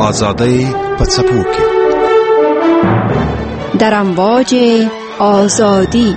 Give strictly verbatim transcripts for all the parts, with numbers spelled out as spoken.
آزادی په څپو کې در امواج آزادی.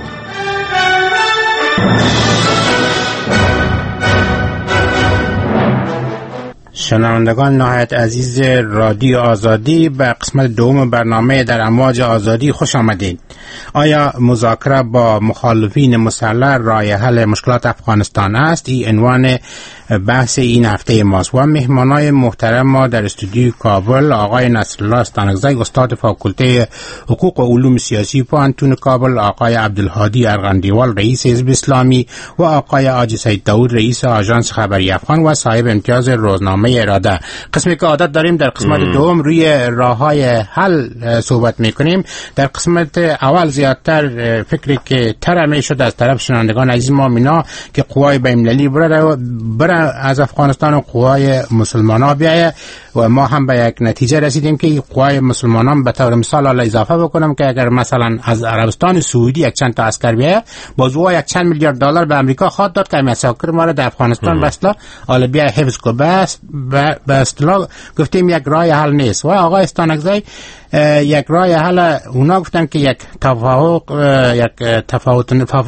شنوندگان نهایت عزیز رادیو آزادی، به قسمت دوم برنامه در امواج آزادی خوش آمدید. آیا مذاکره با مخالفین مسلح راه حل مشکلات افغانستان است؟ این عنوان بحث این هفته ماست و مهمانای محترم ما در استودیوی کابل آقای نصرالله استانکزی، استاد فاکولته حقوق و علوم سیاسی پوهنتون کابل، آقای عبدالهادی ارغندیوال رئیس حزب اسلامی و آقای حاجی سید داود رئیس آژانس خبری افغان و صاحب امتیاز روزنامه اراده. قسمی که عادت داریم در قسمت دوم روی راههای حل صحبت میکنیم. در قسمت اول زیادتر فکری که طرح شد از طرف شنوندگان عزیز ما مینا که قوای بین‌المللی بره بره از افغانستان و قوای مسلمانان بیایه و ما هم به یک نتیجه رسیدیم که قوای مسلمانان به طور مثال حالا اضافه بکنم که اگر مثلا از عربستان سعودی یک چند تا عسکر بیایه بازوها یک چند میلیارد دلار به امریکا خواهد داد که مساکر ما را در افغانستان به اصطلاح حالا بیا حفظ کو. بس به اصطلاح گفتیم یک راه حل نیست و آقای استانکزی یک راه حل اونا گفتن که یک توافق یک تفاوت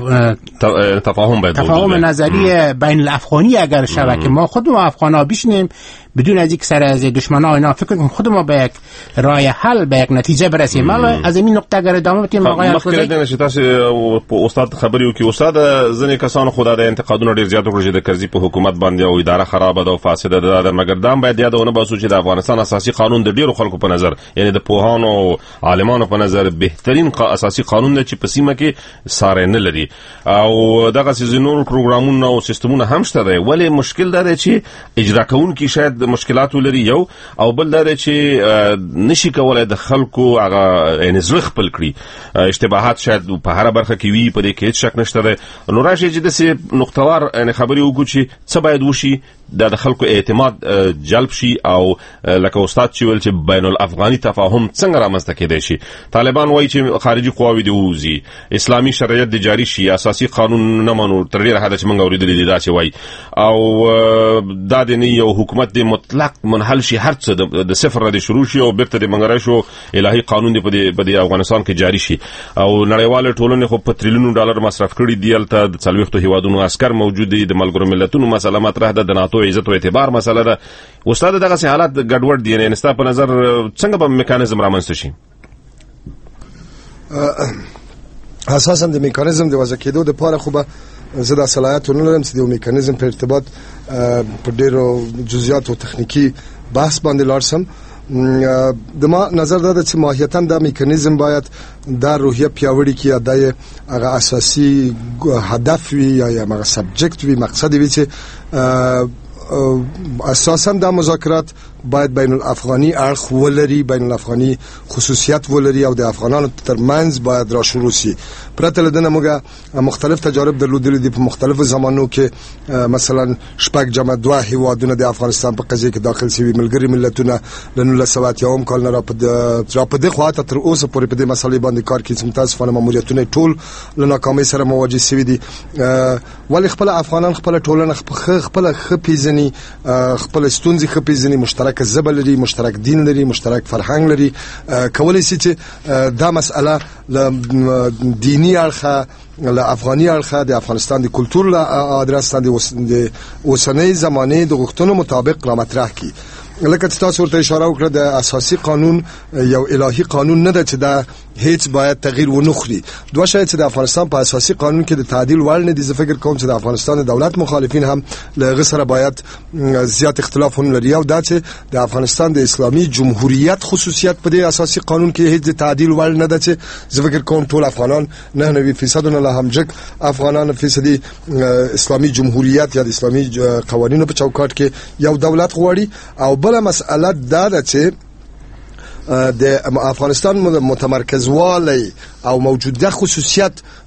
تفاهم باید تفاهم نظری بین الافغانی اگر شود که ما خود ما افغانا بشینیم بدون از یک سر از دشمنا اینا فکر کنیم خود ما به یک راه حل به یک نتیجه برسیم. حالا از این نقطه اگر ادامه بدیم آقای مخکې دنه چې تاسو استاد خبري وکي استاد ځنې کسان خدای د انتقادونو ډیر زیات وکړي د کرزي په حکومت باندې او اداره خراب ده او فاسده ده، مګر دا باید یادونه باسو چې د افغانستان اساسي قانون د ډیرو خلکو په نظر یعنی د پوهانو او عالمانو په نظر بهترین اساسي قانون دی چې په سیمه کې ساره نه لري او دغه سيزونل پروګرامونه او سیستمونه هم شته دی، ولی مشکل دا چې اجرا کوونکي شاید مشکلات ولري یو او بل دا چې نشي کولای د خلکو هغه یعنی زړه خپل کړي. اشتباهات شاید په هر برخه کې وي، په دې کې هیڅ شک نشته دی. نو راشي چې د سي نقطوار یعنی خبري وکړو چې څه باید وشي د خلکو اعتماد جلب شي او لکه استاد چې ول چې بین الافغاني تفاهم څنګه رامنځته کېدای شي. طالبان وایي چې خارجي قواوی دی وزي، اسلامي شریعت دی جاری شي، اساسي قانون نه منو، تر ډیره حد چې موږ اوریدلې دي دا چې وایي او دا د نه یو حکومت دی مطلق منحل شي، هر څه د صفر را دي شروع شي او بیرته د منګرای شو الهي قانون دی په دې افغانستان کې جاری شي او نړیواله ټولنه خو په تریلیونو ډالر مصرف کړي دی. البته د څلويختو هیوادونو عسكر موجود دي، د ملګرو ملتونو مسله مطرح ده، د ناتو عزت او اعتبار مسله ده. استاد دغه سي حالات ګډوډ دي، نه نستا په نظر څنګه به میکانیزم رامنځته شي؟ اساسا د میکانیزم د وضع کېدو د پاره خو به زه د صلاحیت نه لرم چې د میکانیزم په ارتباط په ډیرو جزئیات او تخنیکی بحث باندې لارسم. د ما نظر دا چې ماهیتاً دا میکانیزم باید دا روحیه پیاوړی کړي، دا هغه اساسي هدف وي یا هغه سبجیکټ وي، مقصد وي چې اساساً دا مذاکرات باید بین الافغانی اړخ ولري، بین الافغانی خصوصیت ولري او د افغانانو ترمنځ باید را شروع شي. پرته لدنه موږ مختلف تجارب درلودلې دي په مختلفو زمانو کې، مثلا شپږ جمع دوه هیوادونه د افغانستان په قضیه کې داخل شوي، ملګري ملتونه له نولس سوه اتیا کال نه را په دې خواته تر اوسه پورې په دې مسلې باندې کار کوي چې متاسفانه ماموریتونه ټول له ناکامۍ سره مواجه شوي دي. ولی خپل افغانان خپل ټولنه خپل خپېزني خپل ستونزې خپېزني، مشترک ژبه لري، مشترک دین لري، مشترک فرهنګ لري، کولای شي چې دا مسأله دینی اړخه له افغاني اړخه د افغانستان د کلتور له ادرس د اوسنۍ زمانه د غوښتنو مطابق را مطرح کی. لکه چې تاسو ورته اشاره وکړه د اساسي قانون یو الهي قانون نه ده چې دا هیڅ باید تغییر ونخري. دوه شاید چې د افغانستان په اساسي قانون کې د تعدیل وړ نه دي. زه فکر کوم چې د افغانستان د دولت مخالفین هم له غسر باید زیات اختلافونه لري او دا چې د افغانستان د اسلامي جمهوریت خصوصیت په دې اساسي قانون کې هیڅ تعدیل وړ نه ده چې زه فکر کوم ټول افغانان نه نوي فیصد نه هم جک افغانان فیصدي اسلامي جمهوریت یا د اسلامي قوانینو په چوکاټ کې یو دولت غواړي. او بل مسأله دا ده چې د افغانستان متمرکز والی او موجوده خصوصیت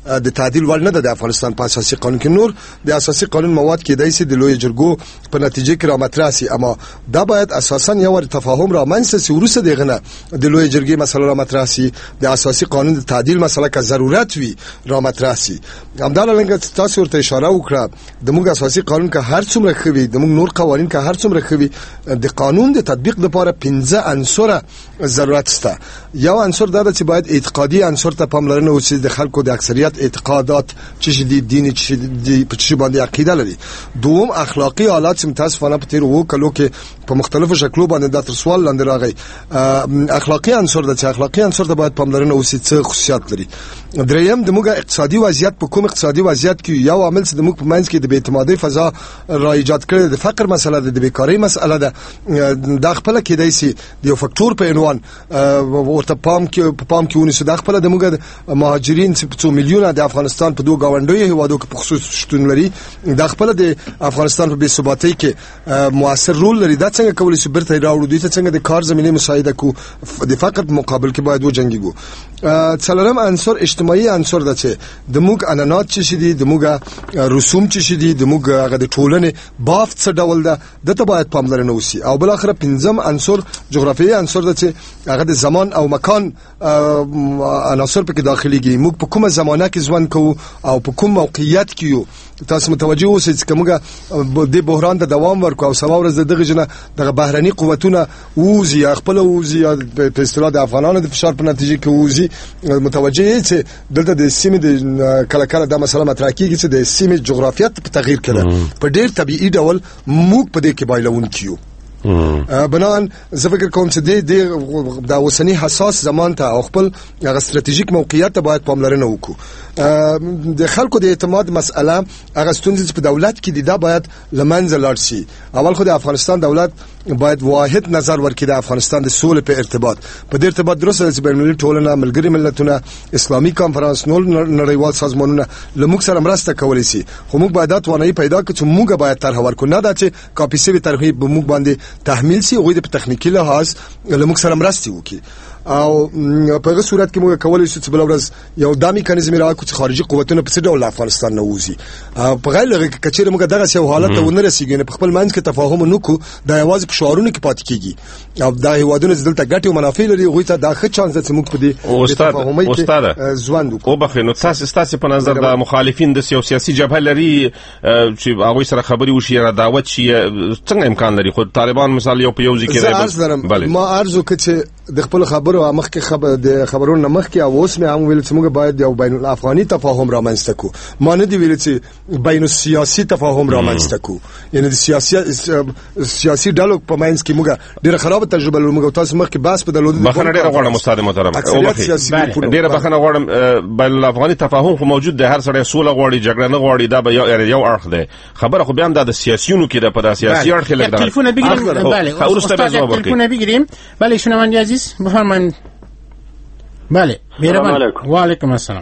د تعدیل وړ نه ده د افغانستان په اساسي قانون کې. نور د اساسي قانون مواد کې دایسي د لوی جرګو په نتیجه کې را مطرح سي، اما دا باید اساسا یو ور تفاهم را منځ سي ورسره دغه نه د لوی جرګې مسله را مطرح سي، د اساسي قانون د تعدیل مسله که ضرورت وي را مطرح سي. همدارنګه تاسو ورته اشاره وکړه د موږ اساسي قانون که هر څومره خوي، د موږ نور قوانين که هر څومره خوي، د قانون د تطبیق لپاره پنځه عنصر ضرورت شته. یو عنصر دا چې باید اعتقادي عنصر ته پاملرنه وشي، د خلکو د اکثریت اعتقادات چې دي دیني چې دي په څه باندې عقیده لري. دوم اخلاقی حالات چې متاسفانه په تیر وو کلو کې په مختلفو شکلو باندې د تر سوال لاندې راغی. اخلاقی عنصر د چې اخلاقی عنصر ته باید پاملرنه وشي څه خصوصیات لري. دریم د موږ اقتصادي وضعیت په کوم اقتصادي وضعیت کې یو عامل چې د موږ په منځ کې د بې اعتمادۍ فضا را ایجاد کړي، د فقر مسله ده، د بیکاری مسله ده. د خپل کې دایسي د یو فکټور په عنوان ورته پام کې په پام کې ونیسو. د خپل د موږ مهاجرین چې په میلیونه د افغانستان په دوه گاونډیو هیوادو کې په خصوص شتون لري، د خپل د افغانستان په بې ثباتۍ کې موثر رول لري. دا څنګه کولی شي برته راوړو، دوی ته څنګه د کار زمینه مساعده کو، د فقر په مقابل کې باید وجنګیږو. څلورم عنصر اجتماعي عنصر ده چې د موږ انانات چې دي، د موږ رسوم چې دي، د موږ هغه د ټولنې بافت څه ډول ده، د ته باید پاملرنه وشي. او بل اخر پنځم عنصر جغرافیایي عنصر ده چې هغه د زمان او مکان عناصر په کې داخليږي. موږ په کومه زمانه کې ژوند کوو او په کوم موقعیت کې یو. تاسو متوجه اوسئ چې کومه د بحران د دوام ورکو او سبا ورځ دغه جنه د بهرني قوتونه ووزي خپل ووزي په اصطلاح د افغانانو د فشار په نتیجه کې ووزي. متوجه چې دلته د سیمې د کله کله د مسله مطرح کیږي چې د سیمې جغرافیت په تغییر کړي په ډېر طبيعي ډول موږ په دې کې بایلون کیو. بنان زه فکر کوم چې د د اوسنی حساس زمان ته او خپل هغه ستراتیژیک موقعیت ته باید پاملرنه وکړو. د خلکو د اعتماد مسأله هغه ستونزې په دولت کې دي، دا باید لمنځه لاړ شي. اول خو د افغانستان دولت باید واحد نظر ورکړي د افغانستان د سولې په ارتباط په دې ارتباط درسته چې بین‌المللي ټولنه، ملګري ملتونه، اسلامي کانفرنس، نور نړیوال سازمانونه لموږ سره مرسته کولی شي. خو موږ باید دا توانایي پیدا کړو چې موږ باید طرح ورکړو، نه دا چې کاپي سوي طرحې به موږ باندې تحمیل سي، غوړي په تخنیکی لحاظ لموږ سره مرسته وکړي. او په هغه صورت کې موږ کولای شو چې بل ورځ یو د میکانیزم راکو چې خارجي قوتونه په څه ډول افغانستان نه وځي. په غیر لږه کچېره موږ دغه یو حالت ته ونه رسیږو، په خپل منځ کې تفاهم نه کو، د یوازې په شعارونو کې پاتې کیږي. او دا هیوادونه دلته ګټي او منافع لري، غوي ته دا ښه چانس ده چې موږ په دې تفاهم کې ژوند وکړو. او بخینو تاسو تاسو په نظر د مخالفین د سیاسي جبهه لري چې هغه سره خبري وشي را دعوت شي، څنګه امکان لري؟ خو طالبان مثال یو په یو ځکه راځي. ما ارزو کې چې د خپل خبرو مخکې خبر د خبرونو مخکې او اوس مې هم ویل چې موږ باید یو بین الافغاني تفاهم رامنځته کو. ما نه دی ویل چې بین السیاسي تفاهم رامنځته کو، یعنی د سیاسي سیاسي ډالوګ په منځ کې موږ ډېر خراب تجربه لرو. موږ تاسو مخکې بحث په دلود بخنه ډېر غواړم استاد محترم، ډېر بخنه غواړم. بین الافغاني تفاهم خو موجود دی، هر سړی سوله غواړي، جګړه نه غواړي. دا به یو اړخ دی خبره، خو بیا هم د سیاسيونو کې د په سیاسي اړخ لګ تلیفون بگیریم. بله استاد تلیفون بگیریم. بله شنونده عزیز بفرمایید. بله مهربان. و علیکم السلام.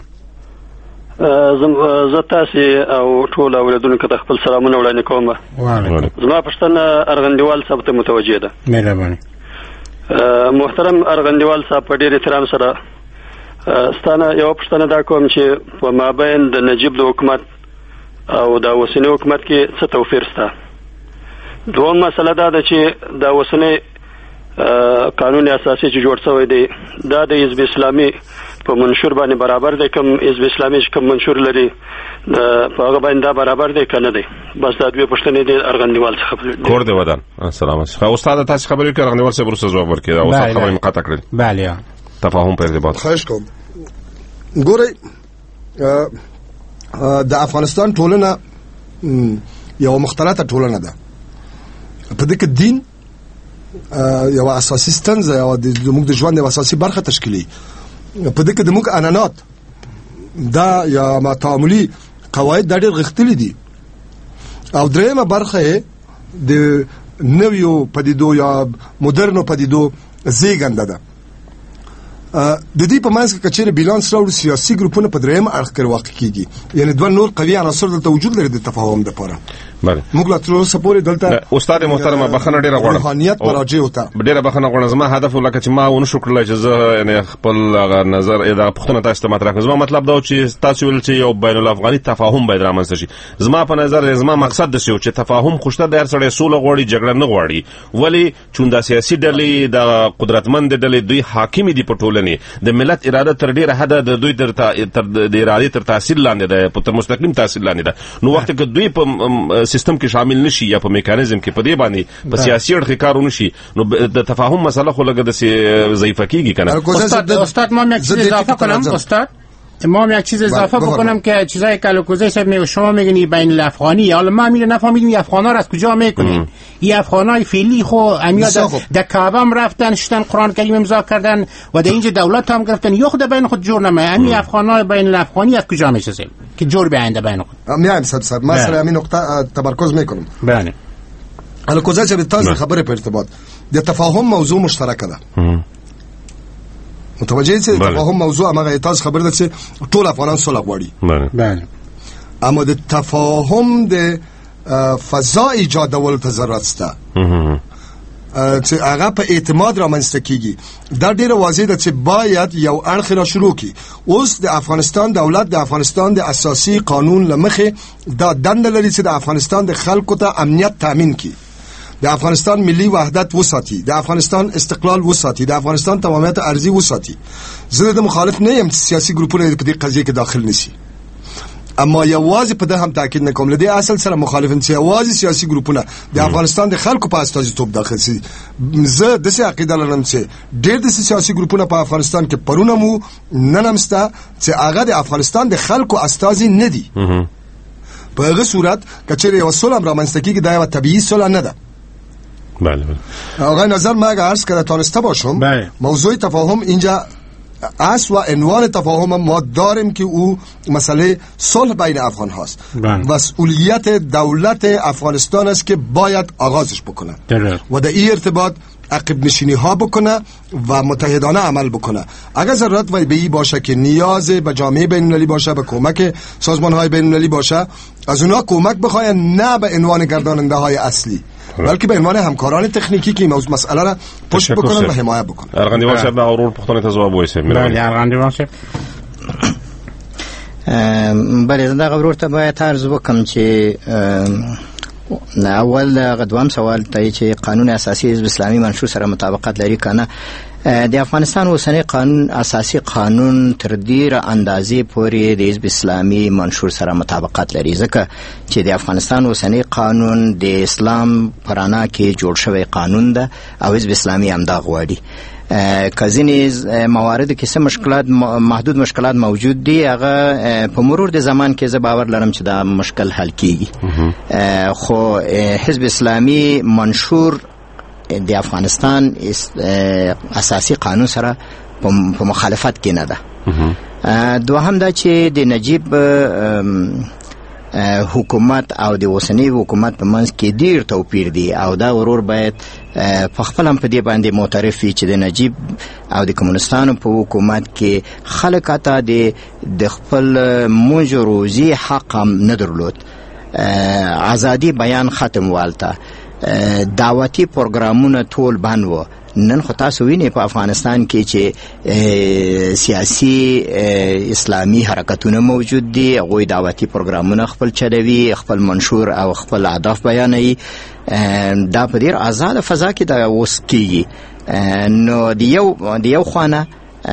زه تاسو او ټول اوریدونکو ته خپل سلامونه وړاندې کوم. وعلیکم. زما پښتنه ارغندیوال صاحب ته متوجه ده. مهرباني. محترم ارغندیوال صاحب په ډېر احترام سره ستانه یو پښتنه دا کوم چې په مابین د نجیب د حکومت او د اوسنی حکومت کې څه توفیر شته. دوم مسله دا ده چې د اوسنی قانون اساسي چې جوړ شوی دی دا د حزب اسلامي په منشور باندې برابر دی، کوم حزب اسلامي چې کوم منشور لري په هغه باندې دا برابر دی کنه دی. بس دا دوی پښتنې دي ارغندیوال څخه کور دی ودان. السلام علیکم استاد، تاسو خبرې کوي ارغندیوال څخه ورسره جواب ورکړي او تاسو خبرې مقاطع کړل. بله تفاهم په ارتباط خواهش کوم. ګورئ د افغانستان ټولنه یو مختلطه ټولنه ده. په دې کې دین یو اساسي ستنزه یو د موږ د ژوند یو اساسي برخه تشکیلي. په دې کې د موږ انانات دا یا ما تعاملي قواعد د ډېر غختلي دي. او درېمه برخه د نویو پدیدو یا مدرنو پدیدو زیږنده ده. د دې په منځ کې کچېره بیلانس راوړو سیاسي ګروپونه په درېم اړخ کې واقع کیږي، یعنی دوه نور قوي عناصر دلته وجود لري د تفاهم لپاره. موږ لا تر اوسه پورې دلته استاد محترم بخنه ډیره غواړم روحانيت مراجع وته ډیره بخنه غواړم زما هدف ولکه چې ما ونه شو کړل چې زه یعنی خپل نظر ادا پښتنه تاسو ته مطرح کړم زما مطلب دا چې تاسو ول چې یو بین الافغاني تفاهم باید رامنځته شي زما په نظر زما مقصد د څه چې تفاهم خوشته د هر سړی سوله غواړي جګړه نه غواړي ولی چوندا سیاسي ډلې د قدرتمند ډلې دوی حاکم دي په ټولنې د ملت اراده تر ډیره حد د دوی تر د اراده تر تاثیر لاندې ده په تر مستقیم تاثیر لاندې ده نو وخت کې دوی په سیستم کې شامل نشي یا په میکانیزم کې په دې باندې په سیاسي اړخ کارونه شي نو د تفاهم مسله خو لګه د ضعیفه کیږي کنه استاد استاد ما یک چیز اضافه کنم استاد ما یک چیز اضافه بکنم که چیزای کلوکوزه شب می شما میگین بین الافغانی حالا ما میره نفهمیدیم این افغانا را از کجا میکنین این افغانای فعلی خو امیا در کعبه هم رفتن شتن قرآن کریم امضا کردن و در اینجا دولت هم گرفتن یا خود بین خود جور نمه همین افغانای بین الافغانی از کجا میشه که جور بیاینده بین خود میایم سب سب ما سره همین نقطه تمرکز میکنم بله کلوکوزه شب تازه خبره په ارتباط د تفاهم موضوع مشترکه ده متوجه چې تفاهم موضوع هغه تاسو خبر ده چې ټول افغانان صلح غواړي بله اما د تفاهم د فضا ایجادول ته ضرورت شته چې هغه په اعتماد را منځته کیږي دا ډیره واضح ده چې باید یو اړخ را شروع کی اوس د افغانستان دولت د افغانستان د اساسي قانون لمخه دا دنده لري چې د افغانستان د خلکو ته امنیت تامین کړي د افغانستان ملي وحدت وساتي د افغانستان استقلال وساتي د افغانستان تمامیت ارضي وساتي زه د مخالف نه یم سیاسي ګروپونه په دې قضیه کې داخل نشي اما یوازې په دې هم تاکید نکوم لدی اصل سره مخالفین چې یوازې سیاسي ګروپونه د افغانستان د خلکو په استازیتوب داخل شي زه د څه عقیده لرم چې ډېر د سیاسي ګروپونه په افغانستان کې پرونه مو ننمسته چې هغه د افغانستان د خلکو استازي نه دي په هغه صورت کچېره یو صلح رامنځته کیږي دا یو طبيعي صلح نه ده بله بله آقای نظر ما اگر عرض کرده تانسته باشم بله. موضوع تفاهم اینجا اصل و عنوان تفاهم ما داریم که او مسئله صلح بین افغان هاست مسئولیت دولت افغانستان است که باید آغازش بکنه و در این ارتباط عقب نشینی ها بکنه و متحدانه عمل بکنه اگر ضرورت و به این باشه که نیاز به جامعه بین المللی باشه به کمک سازمان های بین المللی باشه از اونها کمک بخواین نه به عنوان گرداننده های اصلی بلکه به عنوان همکاران تکنیکی که موضوع مسئله را پشت بکنن و حمایت بکنن. ارغندیوال صاحب اورور پختونه ته جواب وایي صاحب. بله ارغندیوال صاحب. بله دا غوړور ته باید عرض وکم چې اول غدوام سوال ته چې قانون اساسي حزب اسلامي منشور سره مطابقت لري کنه د افغانستان اوسنی قانون اساسي قانون تر ډیره اندازې پورې د حزب اسلامي منشور سره مطابقت لري ځکه چې د افغانستان اوسنی قانون د اسلام پرانا کې جوړ شوی قانون ده او حزب اسلامي هم دا غواړي کزینی موارد کې څه مشکلات محدود مشکلات موجود دي هغه په مرور د زمان کې زه باور لرم چې دا مشکل حل کیږي خو حزب اسلامي منشور د افغانستان اساسي قانون سره په مخالفت کې نه ده دوهم دا چې د نجیب حکومت او د اوسنی حکومت په منځ کې ډیر توپیر دی او دا ورور باید په خپل هم په دې باندې معترف وي چې د نجیب او د کمونستانو په حکومت کې خلک اته د خپل موج روزي حق هم نه درلود ازادي بیان ختم والته دعوتي پروګرامونه ټول بند وو نن خو تاسو وینئ په افغانستان کې چې سیاسي اسلامي حرکتونه موجود دي هغوی دعوتي پروګرامونه خپل چلوي خپل منشور او خپل اهداف بیانوي دا په ډېر آزاده فضا کې دا اوس کېږي نو د یو د یو خانه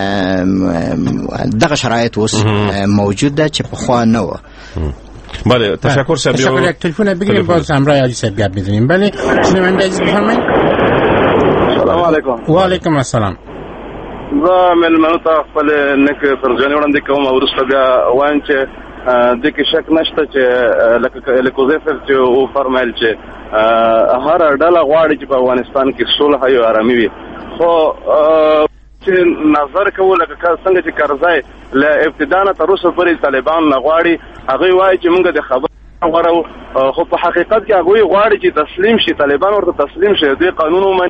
دغه شرایط اوس موجود ده چې پخوا نه وه بله تشکر صاحب تشکر یک تلفن بگیریم باز همراه حاجی صاحب گپ بزنیم بله شنونده عزیز بفرمایید السلام علیکم و علیکم السلام زه ملمنو ته خپل نک فرجانې وړاندې کوم او وروسته بیا وایم چې د کې شک نشته چې لکه الکوزیفر چې او فرمایل چې هر ډله غواړي چې په افغانستان کې صلح او آرامي وي خو چې نظر کوو لکه څنګه چې کرزای له ابتدا نه تر اوسه پورې طالبان نه غواړي هغه وایي چې موږ د خبر غواړو خو په حقیقت کې هغه غواړي چې تسلیم شي طالبان ورته تسلیم شي دوی قانون ومني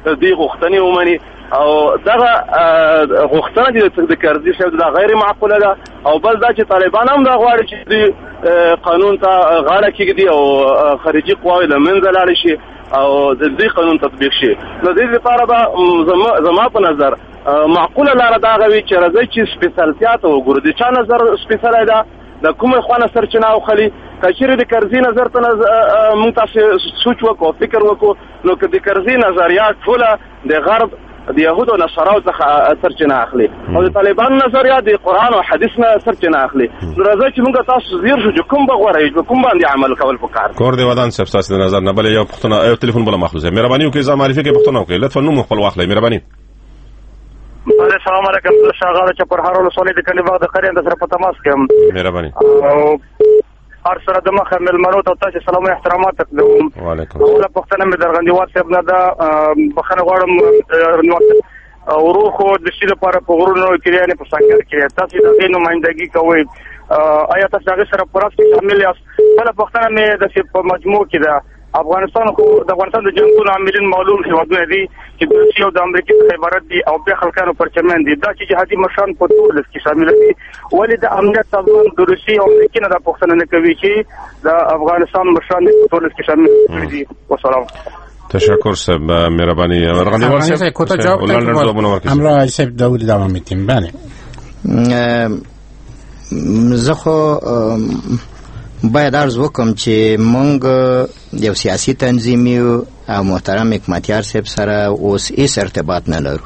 دې غوښتنې ومني او دغه غوښتنه د کرزي صاحب دا غیر معقوله ده او بل دا چې طالبان هم دا غواړي چې د قانون ته غاړه کېږدي او خارجي قواوې له منځه لاړې شي او د دې قانون تطبیق شي. نو د دې لپاره به زما په نظر معقوله لاره دا غوي چې راځي چې سپیشلتیا ته وګورو. د چا نظر سپیشل ده د کومه خوانه سرچینه او خلی کچېره د کرزي نظر ته موږ تاسو سوچ وکړو فکر وکړو نو که د کرزي نظریات ټوله د غرب د يهودو نصراو څخه سرچینه اخلي او د طالبان نظریات د قران او حدیث نه سرچینه اخلي. نو راځي چې موږ تاسو زیر شو کوم بغوره کوم باندې عمل کول پکار کور دی ودان صاحب تاسو د نظر نه بل یو پښتنه یو ټلیفون بل مخلوزه مهرباني وکړئ زما معرفي کې پښتنه وکړئ لطفا نو خپل واخلئ مهرباني. السلام علیکم شاغاله چې پر هارولو سولې د کلی باغ د قرین د سره په تماس کې مهرباني هر سره د مخه ملمنو ته تاسو سلام او احترامات تقدم. وعلیکم الله پښتنه مې درغندیوات صاحب نه دا بخنه غواړم او روخو د شي لپاره په غرونو کې یعنی په سانګر کې تاسو د نمائندګي کوي آیا تاسو هغه سره پراس کې شامل یاست؟ بل پښتنه مې د په مجموع کې دا افغانستان خو د افغانستان د جنگونو عاملین معلوم هیوادونه دي چې د روسیې او د امریکا څخه عبارت دي او په خلکانو پرچمن دي. دا چې جهادي مشران په ټول لس کې شامل دي ولې د امنیت سازمان د روسیې او امریکا نه د پښتنه نه کوي چې د افغانستان مشران په ټول لس کې شامل دي. والسلام. تشکر صاحب مهربانی. ارغندیوال صاحب کوتاه جواب دادید. امرا صاحب داوود دوام میتیم. بله زه خو باید عرض وکم چې مونږ یو سیاسي تنظیم یو او محترم حکمتیار صاحب سره اوس هیڅ ارتباط نه لرو.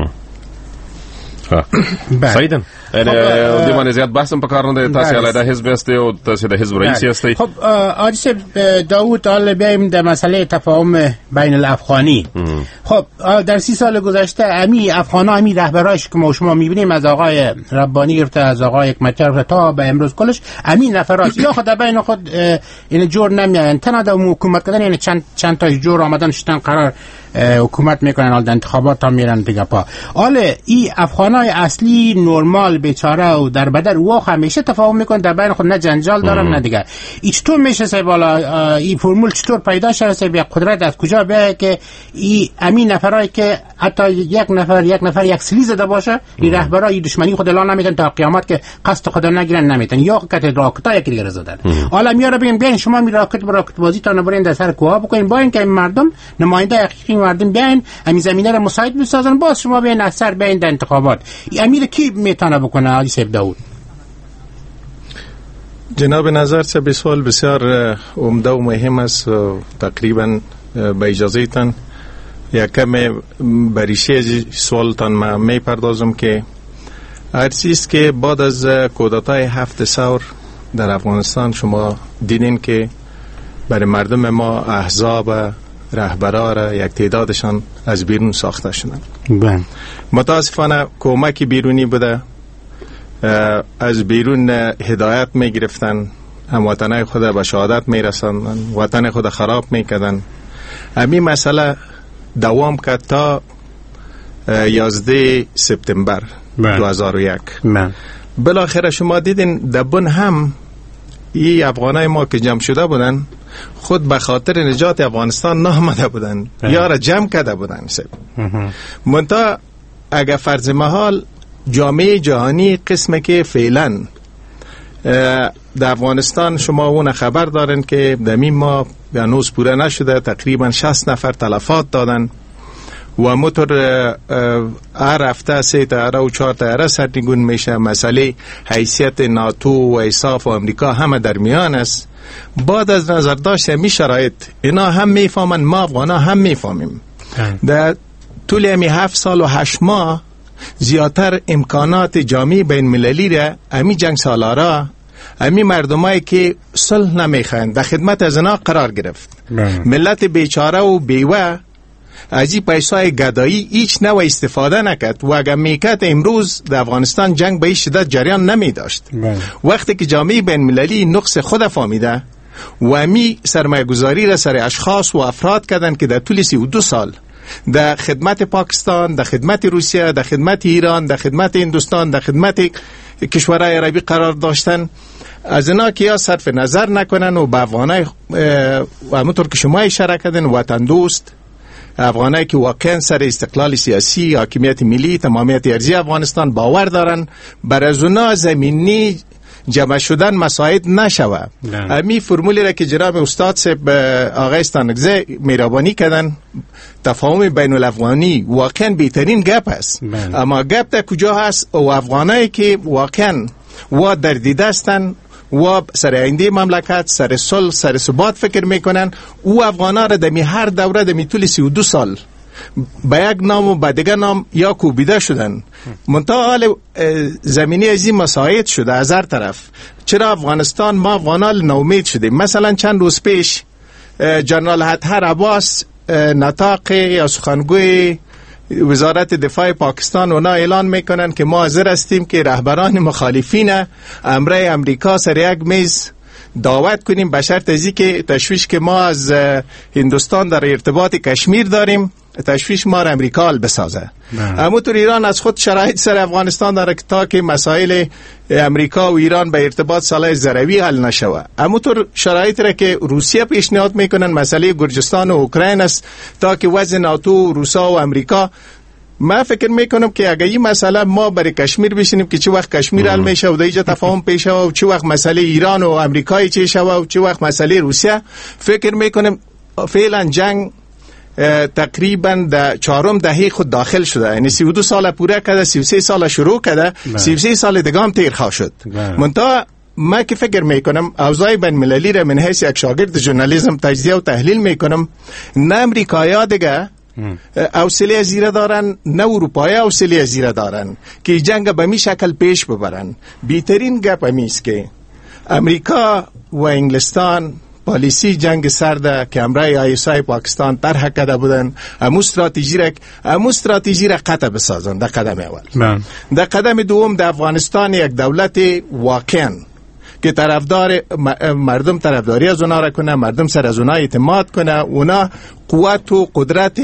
سعیدن د باندې زیات بحث هم پکار نه دی. تاسو علیحده حزب هستی او تاسو د حزب رئیس هستی. خب آقای صاحب داوود حالا بیایم در مسئله تفاهم بین الافغانی. خب در سی سال گذشته امی افغانا امی رهبراش که ما شما میبینیم از آقای ربانی گرفته از آقای حکمتیار تا به امروز کلش امی نفراش یا خود بین خود این جور نمیان تنها در حکومت کردن یعنی چند چند تا جور آمدن شدن قرار حکومت میکنن حال انتخابات هم میرن دیگه پا. حالا این افغانای اصلی نرمال بیچاره و در بدر او همیشه تفاهم میکنن در بین خود نه جنجال دارن نه دیگه. این چطور میشه سه بالا این فرمول چطور پیدا شده سه بیا قدرت از کجا بیاد که این امین نفرایی که حتی یک نفر یک نفر یک سلی زده باشه این رهبرای دشمنی خود اعلان نمیتن تا قیامت که قصد خود نگیرن نمیتن یا کت راکتا یکی دیگه زدن. حالا میاره ببین بیاین شما می راکت با راکت بازی تا نبرین در سر کوه بکنین با اینکه مردم نماینده حقیقی مردم بیاین همین زمینه رو مساعد بسازن باز شما بیاین اثر بیاین در انتخابات. امیر کی میتونه بکنه علی صاحب داوود؟ جناب نظر سه سوال بسیار عمده و مهم است و تقریبا با اجازهتان یکم بریشه سوالتان ما می پردازم که هر چیز که بعد از کودتای هفت سور در افغانستان شما دیدین که برای مردم ما احزاب رهبرا را یک تعدادشان از بیرون ساخته شدن. متاسفانه کمک بیرونی بوده، از بیرون هدایت می گرفتن، هموطنای خود به شهادت می رساندن، وطن خود خراب می کردن. همین مسئله دوام کرد تا یازده سپتامبر دو هزار و یک. بالاخره شما دیدین دبن هم این افغانای ما که جمع شده بودن خود به خاطر نجات افغانستان نامده بودن یا را جمع کرده بودن. منتها اگر فرض محال جامعه جهانی قسمه که فعلا در افغانستان شما اون خبر دارن که دمین ما هنوز پوره نشده، تقریبا شصت نفر تلفات دادن و موتور هر هفته سه تیاره و چهار تیاره سرنگون میشه. مسئله حیثیت ناتو و ایساف و امریکا همه در میان است. بعد از نظر داشت می شرایط اینا هم میفهمن، ما افغانا هم میفهمیم. در طول امی هفت سال و هشت ماه زیادتر امکانات جامعه بین مللی را امی جنگ سالارا امی مردمایی که صلح نمیخواهند در خدمت از اینا قرار گرفت. ملت بیچاره و بیوه از این پیسای گدایی هیچ نوع استفاده نکرد و اگر میکرد امروز در افغانستان جنگ به این شدت جریان نمی داشت. وقتی که جامعه بین مللی نقص خود فهمیده و امی سرمایه گذاری را سر اشخاص و افراد کردن که در طول سی و دو سال در خدمت پاکستان، در خدمت روسیه، در خدمت ایران، در خدمت هندوستان، در خدمت کشورهای عربی قرار داشتن، از اینا که یا صرف نظر نکنن و به افغانای همونطور که شما اشاره کردن وطن دوست افغانایی که واقعا سر استقلال سیاسی، حاکمیت ملی، تمامیت ارضی افغانستان باور دارن، بر از اونا زمینی جمع شدن مساعد نشوه. امی فرمولی را که جناب استاد صاحب آقای استانکزی میرابانی کردن، تفاهم بین الافغانی واقعا بهترین گپ است. اما گپ در کجا هست؟ او افغانایی که واقعا و در دیده هستن و سر آینده مملکت، سر صلح، سر ثبات فکر میکنن، او افغانا را دمی هر دوره دمی طول سی و دو سال با یک نام و با دیگر نام یا کوبیده شدن. منتها حال زمینی از این مساعد شده از هر طرف. چرا افغانستان ما افغانان ناامید شدیم؟ مثلا چند روز پیش جنرال اطهر عباس نطاق یا سخنگوی وزارت دفاع پاکستان اونا اعلان میکنن که ما حاضر هستیم که رهبران مخالفین امره امریکا سر یک میز دعوت کنیم به شرط ازی که تشویش که ما از هندوستان در ارتباط کشمیر داریم تشویش ما را امریکا حل بسازه. همونطور ایران از خود شرایط سر افغانستان داره تا که مسائل امریکا و ایران به ارتباط صالح ضروی حل نشوه. همونطور شرایط را که روسیه پیشنهاد میکنن مسئله گرجستان و اوکراین است تا که وضع ناتو، روسا و امریکا. ما فکر میکنم که اگه این مسئله ما برای کشمیر بشینیم که چه وقت کشمیر حل میشه و دیگه تفاهم پیش و چه وقت مسئله ایران و امریکای چه شوه و چه وقت مسئله روسیه، فکر میکنم فعلا جنگ تقریبا در چهارم دهه خود داخل شده. یعنی سی و دو سال پوره کرده، سی و سه سال شروع کرده، سی و سه سال دیگه هم تیر خواه شد. منتها ما که فکر میکنم اوضاع بین المللی را من حیث یک شاگرد ژورنالیسم تجزیه و تحلیل میکنم، نه امریکایی‌ها دیگه حوصله زیره دارن، نه اروپایی حوصله زیره دارن که جنگ به می شکل پیش ببرن. بهترین گپ همیست که امریکا و انگلستان پالیسی جنگ سرده که امرای آیسای پاکستان طرح کرده بودن، امو استراتژی را امو استراتژی را قطع بسازن. در قدم اول. در قدم دوم در افغانستان یک دولت واقعا که طرفدار مردم طرفداری از اونا را کنه، مردم سر از اونا اعتماد کنه، اونا قوت و قدرت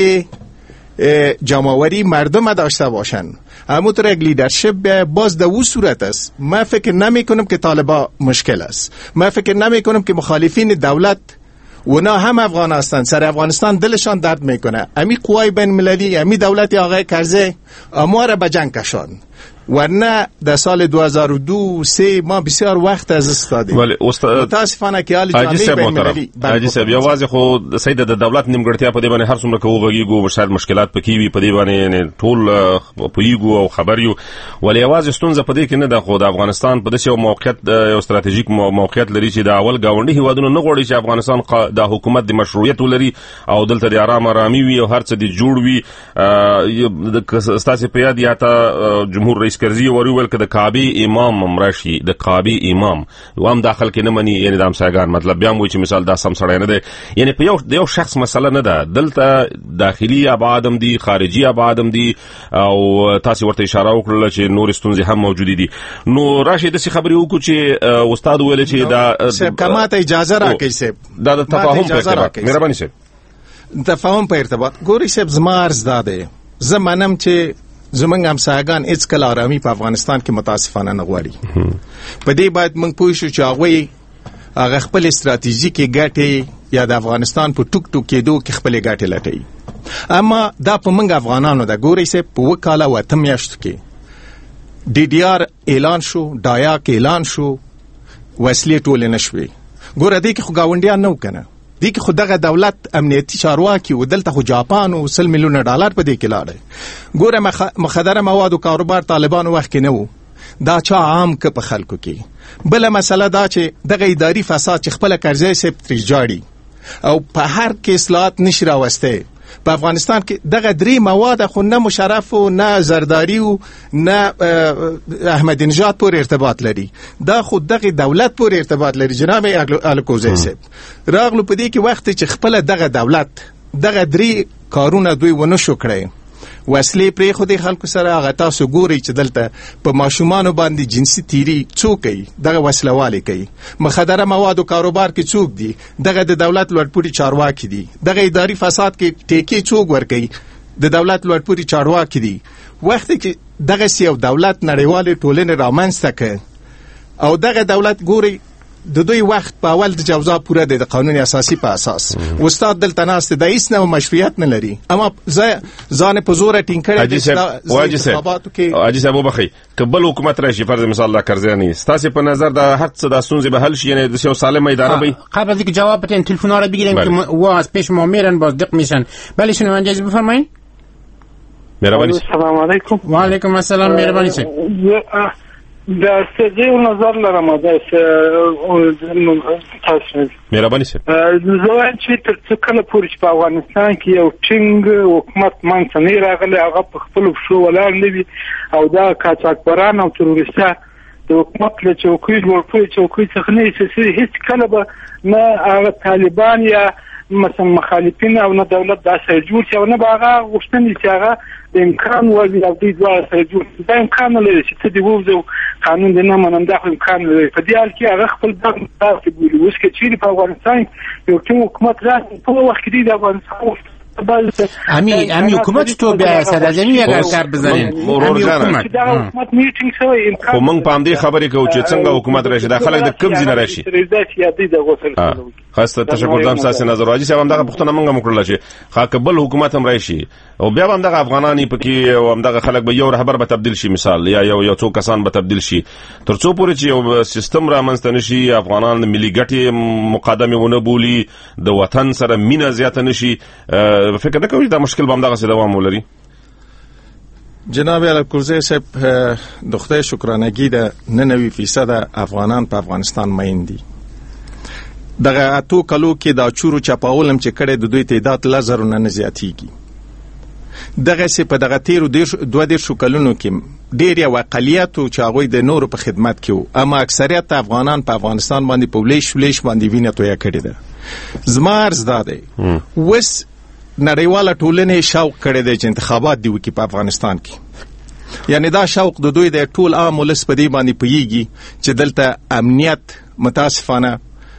جمعوری مردم داشته باشن. همونطور یک لیدرشپ باز در او صورت است. من فکر نمی کنم که طالبا مشکل است. من فکر نمی کنم که مخالفین دولت اونا هم افغان هستند، سر افغانستان دلشان درد میکنه. امی قوای بین مللی، امی دولت آقای کرزی اما را به جنگ کشان، ورنه در سال دو هزار و دو سه ما بسیار وقت از استادیم. ولی متاسفانه که حال جامعه بین مللی حاجی صاحب یوازې خو سید د دولت نیمګړتیا په دې باندې هر څومره کوو غږیږو شاید مشکلات پکې وي په دې باندې ټول پویګو او خبر یو، ولی یوازې ستونزه په دې کې نه ده. خو د افغانستان په داسې یو موقعیت یو استراتیژیک موقعیت لري چې د اول گاونډي هیوادونو نه غواړي چې افغانستان د حکومت د مشروعیت ولري او دلته د آرام آرامي وي او هر څه د جوړ وي. ستاسو په یاد یا ته جمهور رئیس کرزی وری ول که د کعبه امام امرشي د کعبه امام وام داخل کې نه مني، یعنی د امساګان مطلب بیا مو چې مثال دا سم سړی نه دی، یعنی په یو د یو شخص مسله نه ده. دلته داخلي ابعادم دي، خارجي ابعادم دي او تاسو ورته اشاره وکړه چې نور ستونزې هم موجود دي. نو راشي د څه خبرې وکړو چې استاد ویل چې دا کماته اجازه راکړي سه دا د تفاهم په ارتباط مهرباني سه تفاهم په ارتباط ګوري سه زمارز داده زمانم چې زمنګ همسایگان هیڅ کله آرامي په افغانستان کې متاسفانه نه غواړي. په دې باید موږ پوه شو چې هغه هغه خپل استراتیژیکي ګټې یا د افغانستان په ټوک ټوک کېدو کې خپل ګټې لټوي. اما دا په موږ افغانانو د ګوري سه په وکاله وته میاشت کې ډي ډي آر اعلان شو، ډایاک اعلان شو، وسلې ټول نشوي. ګوره دې کې خو گاونډیان نه وکنه، دې کې خو دغه دولت امنیتي چارواکي و دلته خو جاپان او سل میلیون ډالر په دې کې لاړل. ګوره مخدره مواد او کاروبار طالبانو وخت کې نه وو، دا چا عام ک په خلکو کې. بل مسله دا چې دغه اداري فساد چې خپل کرزی سپ تری جاړي او په هر کې اصلاحات نشي راوسته. په افغانستان کې دغه درې مواد خو نه مشرف او نه زرداری او نه احمد نژاد پورې ارتباط لري، دا خو دغه دولت پورې ارتباط لري. جناب الکوزی صاحب راغلو په دې کې وخت چې خپل دغه دولت دغه درې کارونه دوی ونه شو کړی، وسلې پرې خو د خلکو سره هغه تاسو ګوري چې دلته په ماشومان باندې جنسي تیری څوک کوي، دغه وسلوالي کوي. مخدره مواد او کاروبار کې څوک دي، دغه د دولت لوړپوړي چارواکي دي. دغه اداري فساد کې ټیکي څوک ورکوي، د دولت لوړپوړي چارواکي دي. وخت کې دغه سی او دولت نړیوال ټولنې رامنځته کړي او دغه دولت ګوري د دوی وخت په اول د جوزا پوره د قانون اساسي په اساس استاد دلته ناست د هیڅ نوع مشروعیت نه لري، اما ځان په زور ټینګ کړی د انتخاباتو کې. حاجي صاحب وبخي کبل حکومت راشي فرض مثال د کرزیانی ستاسو په نظر د هر څه د ستونزې به حل شي، یعنی د یو سالم اداره وي؟ قبل از اینکه جواب بدین تلفن‌ها رو بگیریم که و از پیش ما میرن بازدق میشن. بله شنونده اجازه بفرمایید. مهربانی. السلام علیکم. و علیکم السلام. مهربانی شید. د استدیو نظر لرم د تاسو مهرباني سره زه وایم چې تر څو کله پورې چې په افغانستان کې یو ټینګ حکومت منځ نه راغلی هغه په خپل پښو ولاړ نه وي او دا قاچاقبران او تروریستان د حکومت له چوکۍ لوړ کړي چوکۍ څخه نه ایستي، هیڅ کله به نه هغه طالبان یا مثلا مخالفین او نه دولت داسې جوړ شي او نه به هغه غوښتنې چې هغه د امکان وړ او دوی دواړه سره جوړ شي. دا امکان نه لري چې ته دې ووځو قانون دې نه منم، دا خو امکان نه لري. په دې حال کې هغه خپل دغه داسې بولي. اوس که چیرې په افغانستان یو ټینګ حکومت راشي په وخت کې د افغانستان امی امی حکومت تو بیا صدرنی اگر سر بزنین مرور جان حکومت میټینګ شوی امکان خو موږ پام دې خبرې کوو چې څنګه حکومت راشي د خلک د کم ځینه راشي. خاصه تشکر دم ساسي نظر راځي چې هم دغه پښتنه موږ مکرل شي خاکبل حکومت هم راشي او بیا هم دغه افغانانی پکې او هم دغه خلک به یو رهبر به تبدیل شي، مثال یا یو یو څو کسان به تبدیل شي، ترڅو پورې چې یو سیستم را منځته نشي افغانان ملي ګټې مقدمه ونه بولي د وطن سره مینه زیاته نشي. فکر نه کوي دا مشکل به هم دغه څه دوام ولري؟ جناب الکرزی صاحب د خدای شکرانګي د ننوي فیصد افغانان په افغانستان مین دي. دغه اتو کلو کې دا چورو چپاولم چې کړه د دوی تعداد لزر نه زیاتېږي. دغه سي په دغه تیرو دوه دیرشو کلونو کې ډېر یو اقلیت چې هغوی د نورو په خدمت کې وو، اما اکثریت افغانان په افغانستان باندې په ولیش ولیش باندې وینه تویه کړې ده. زما عرض دا دی وس نړیواله ټولنې شوق کړی دی چې انتخابات دی وکړي په افغانستان کې، یعنی دا شوق د دوی د ټول عام ولس په دې باندې پوهېږي چې دلته امنیت متاسفانه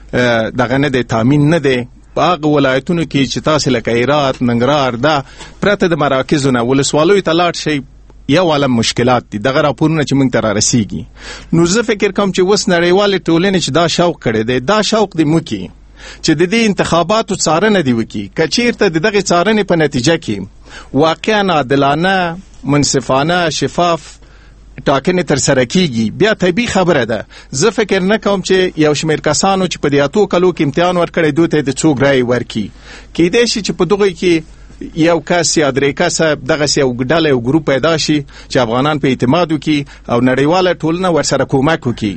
دغه نه دی، تامین نه دی. په هغه ولایتونو کې چې تاسې لکه هرات ننګرهار دا پرته د مراکزو نه ولسوالیو ته لاړ شئ یو عالم مشکلات دي. دغه راپورونه چې موږ ته را رسېږي، نو زه فکر کوم چې اوس نړیوالې ټولنې چې دا شوق کړی دی دا شوق دې وکړي چې د دې انتخاباتو څارنه دې وکړي. که چېرته د دغې څارنې په نتیجه کې واقعا عادلانه منصفانه شفاف ټاکنې تر سره کیږي بیا طبیعي خبره ده. زه فکر نه کوم چې یو شمېر کسانو چې په دې اتو کلو کې امتحان ورکړی دوی ته د څوک رایې ورکړي، کیدای شي چې په دغه کې یو کس یا درې کسه دغسې یو ډله یو ګروپ پیدا شي چې افغانان په اعتماد وکړي او نړیواله ټولنه ورسره کومک وکړي،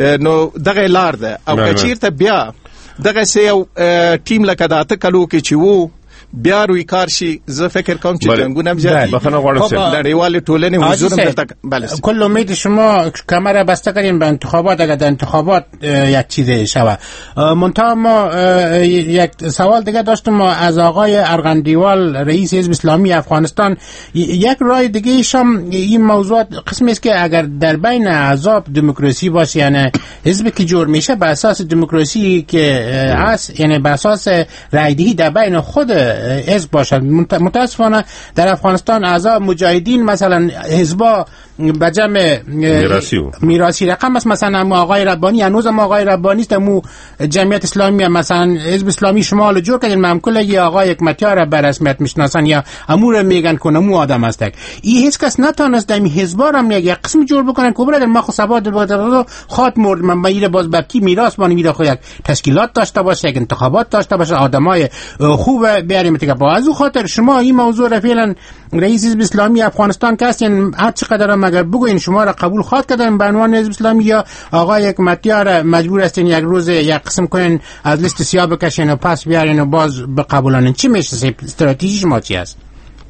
نو دغه لار ده. او که چېرته بیا دغسې یو ټیم لکه د اته کلو کې چې وو بیا روی کار شي، زه فکر کوم چې جنگونه هم زیاتېږي. نړیوالې ټولنې حضور هم دلته بله کل امید شما کمر بسته کنیم به انتخابات اگر در انتخابات یک چیزی شود. منتها ما یک سوال دیگه داشتم ما از آقای ارغندیوال رئیس حزب اسلامی افغانستان. یک رای دیگه شم این موضوع قسمی است که اگر در بین احزاب دموکراسی باشه، یعنی حزبی که جور میشه به اساس دموکراسی که است، یعنی به اساس رایدهی در بین خود حزب باشد. متاسفانه در افغانستان اعضا مجاهدین مثلا حزبا به جمع میراثی رقم است، مثلا آقای ربانی هنوز هم آقای ربانی است، مو جمعیت اسلامی مثلا حزب اسلامی شمال جور کردن ممکن یا آقای حکمتیار به رسمیت میشناسن یا امور میگن کنه مو آدم است. این هیچ کس نتونست در حزبا را یک قسم جور بکنن که برادر ما خو سبا در خاط مرد من میره باز بکی میراث بانی میره خو یک تشکیلات داشته باشه، یک انتخابات داشته باشه، آدمای خوب بیاریم دیگه. با از خاطر شما این موضوع را فعلا رئیس حزب اسلامی افغانستان که هستین هر چقدر اگر بگوین شما را قبول خواهد کردن به عنوان حزب اسلامی یا آقای حکمتیار مجبور هستین یک روز یک قسم کنین از لیست سیاه بکشین و پس بیارین و باز بقبولانین؟ چی میشه استراتژی شما چی است؟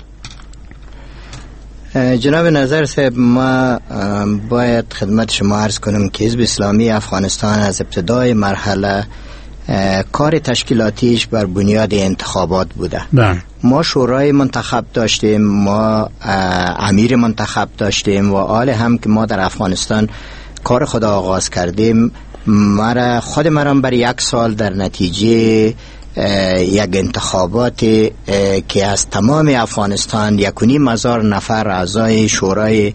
جناب نظر صاحب، ما باید خدمت شما عرض کنم که حزب اسلامی افغانستان از ابتدای مرحله کار تشکیلاتیش بر بنیاد انتخابات بوده. ده. ما شورای منتخب داشتیم، ما امیر منتخب داشتیم و آل هم که ما در افغانستان کار خود آغاز کردیم. مرا خود مرام بر یک سال در نتیجه یک انتخابات که از تمام افغانستان یک و نیم هزار نفر اعضای شورای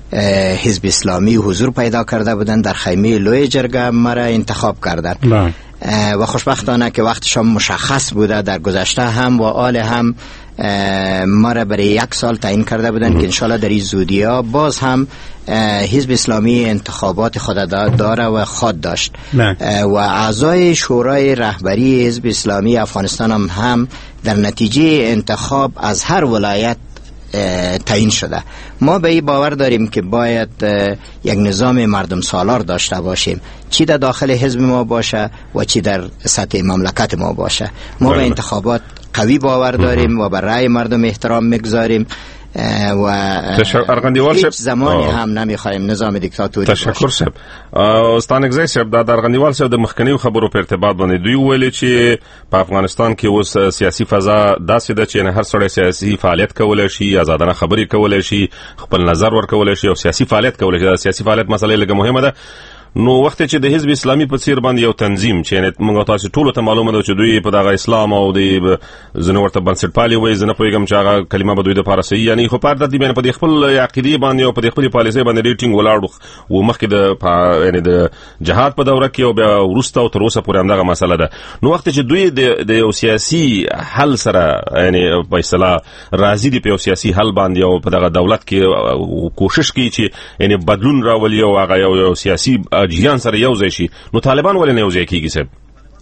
حزب اسلامی حضور پیدا کرده بودند، در خیمه لوی جرگه مرا انتخاب کردند و خوشبختانه که وقتشان مشخص بوده در گذشته هم و آل هم مرا برای یک سال تعیین کرده بودند که انشالله در این زودی ها باز هم حزب اسلامی انتخابات خود داره و خود داشت و اعضای شورای رهبری حزب اسلامی افغانستان هم, هم در نتیجه انتخاب از هر ولایت تعیین شده. ما به این باور داریم که باید یک نظام مردم سالار داشته باشیم، چی در داخل حزب ما باشه و چی در سطح مملکت ما باشه. ما به انتخابات قوی باور داریم و بر رأی مردم احترام میگذاریم و هیچ زمانی هم نمیخوایم نظام دیکتاتوری باشه. تشکر صاحب. استانګزی صاحب د ارغندیوال صاحب د مخکنیو خبرو په ارتباط باندې دوی ویل چې په افغانستان کې اوس سیاسي فضا داسې ده چې هر څوک سیاسي فعالیت کولای شي، آزادانه خبرې کولای شي، خپل نظر ورکولای شي او سیاسي فعالیت کولای شي. سیاسي فعالیت مسله لږه مهمه ده. نو وخت چې د حزب اسلامي په څیر باندې یو تنظیم چې موږ تاسو ټول ته معلومه ده چې دوی په دغه اسلام او د زنه ورته بنسټپالي وایي، زنه پوهیږم چې هغه کلمه به دوی د فارسی یعنی خو پاره د دې باندې په خپل عقیده باندې او په خپل پالیسي باندې ډیټینګ ولاړو او مخکې د یعنی د جهاد په دوره کې او بیا ورسته او تر اوسه پورې همدغه مسله ده. نو وخت چې دوی د یو سیاسي حل سره یعنی په اصطلاح راضي دي په سیاسي حل باندې او په دغه دولت کې کوشش کوي چې یعنی بدلون راولي او هغه یو سیاسي جیان سره یو ځای شي، نو طالبان ولې نه یو ځای کیږي؟ صاحب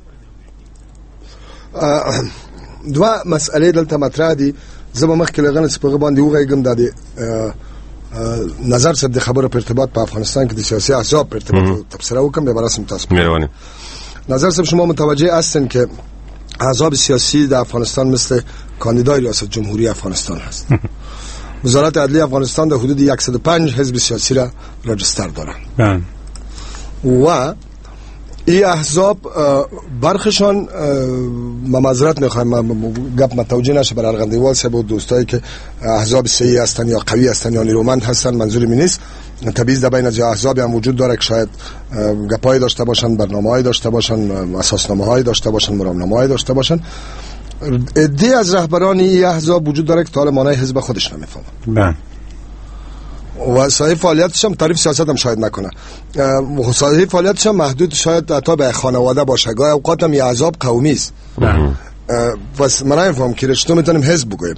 دوه مسئله دلته مطرح دي. زما مخکې لغنه سپغه باندې وغږم د نظر صاحب د خبره په ارتباط په افغانستان کې د سیاسي احزاب په ارتباط تبصره وکم به برسم تاسو. مهرباني. نظر صاحب شما متوجه هستین که احزاب سیاسی در افغانستان مثل کاندیدای ریاست جمهوری افغانستان هست. وزارت عدلیه افغانستان در حدود صد و پنج حزب سیاسی را رجستر دارند و این احزاب برخشان معذرت میخوایم گپ متوجه نشه بر ارغندیوال صاحب و دوستایی که احزاب صحیح هستن یا قوی هستن یا نیرومند هستن، منظوری می نیست. طبیعی در بین از احزاب هم وجود داره که شاید گپایی داشته باشن، برنامه‌ای داشته باشن، اساسنامه‌ای داشته باشن، مرامنامه‌ای داشته باشن. عده از رهبران این احزاب وجود داره که تا حالا معنای حزب خودش نمیفهمن و صاحب فعالیتش هم تعریف سیاست هم شاید نکنه. صاحب فعالیتش هم محدود شاید حتی به خانواده باشه، گاهی اوقات هم یه احزاب قومی است. پس من نمیفهم که رشتو میتونیم حزب بگویم.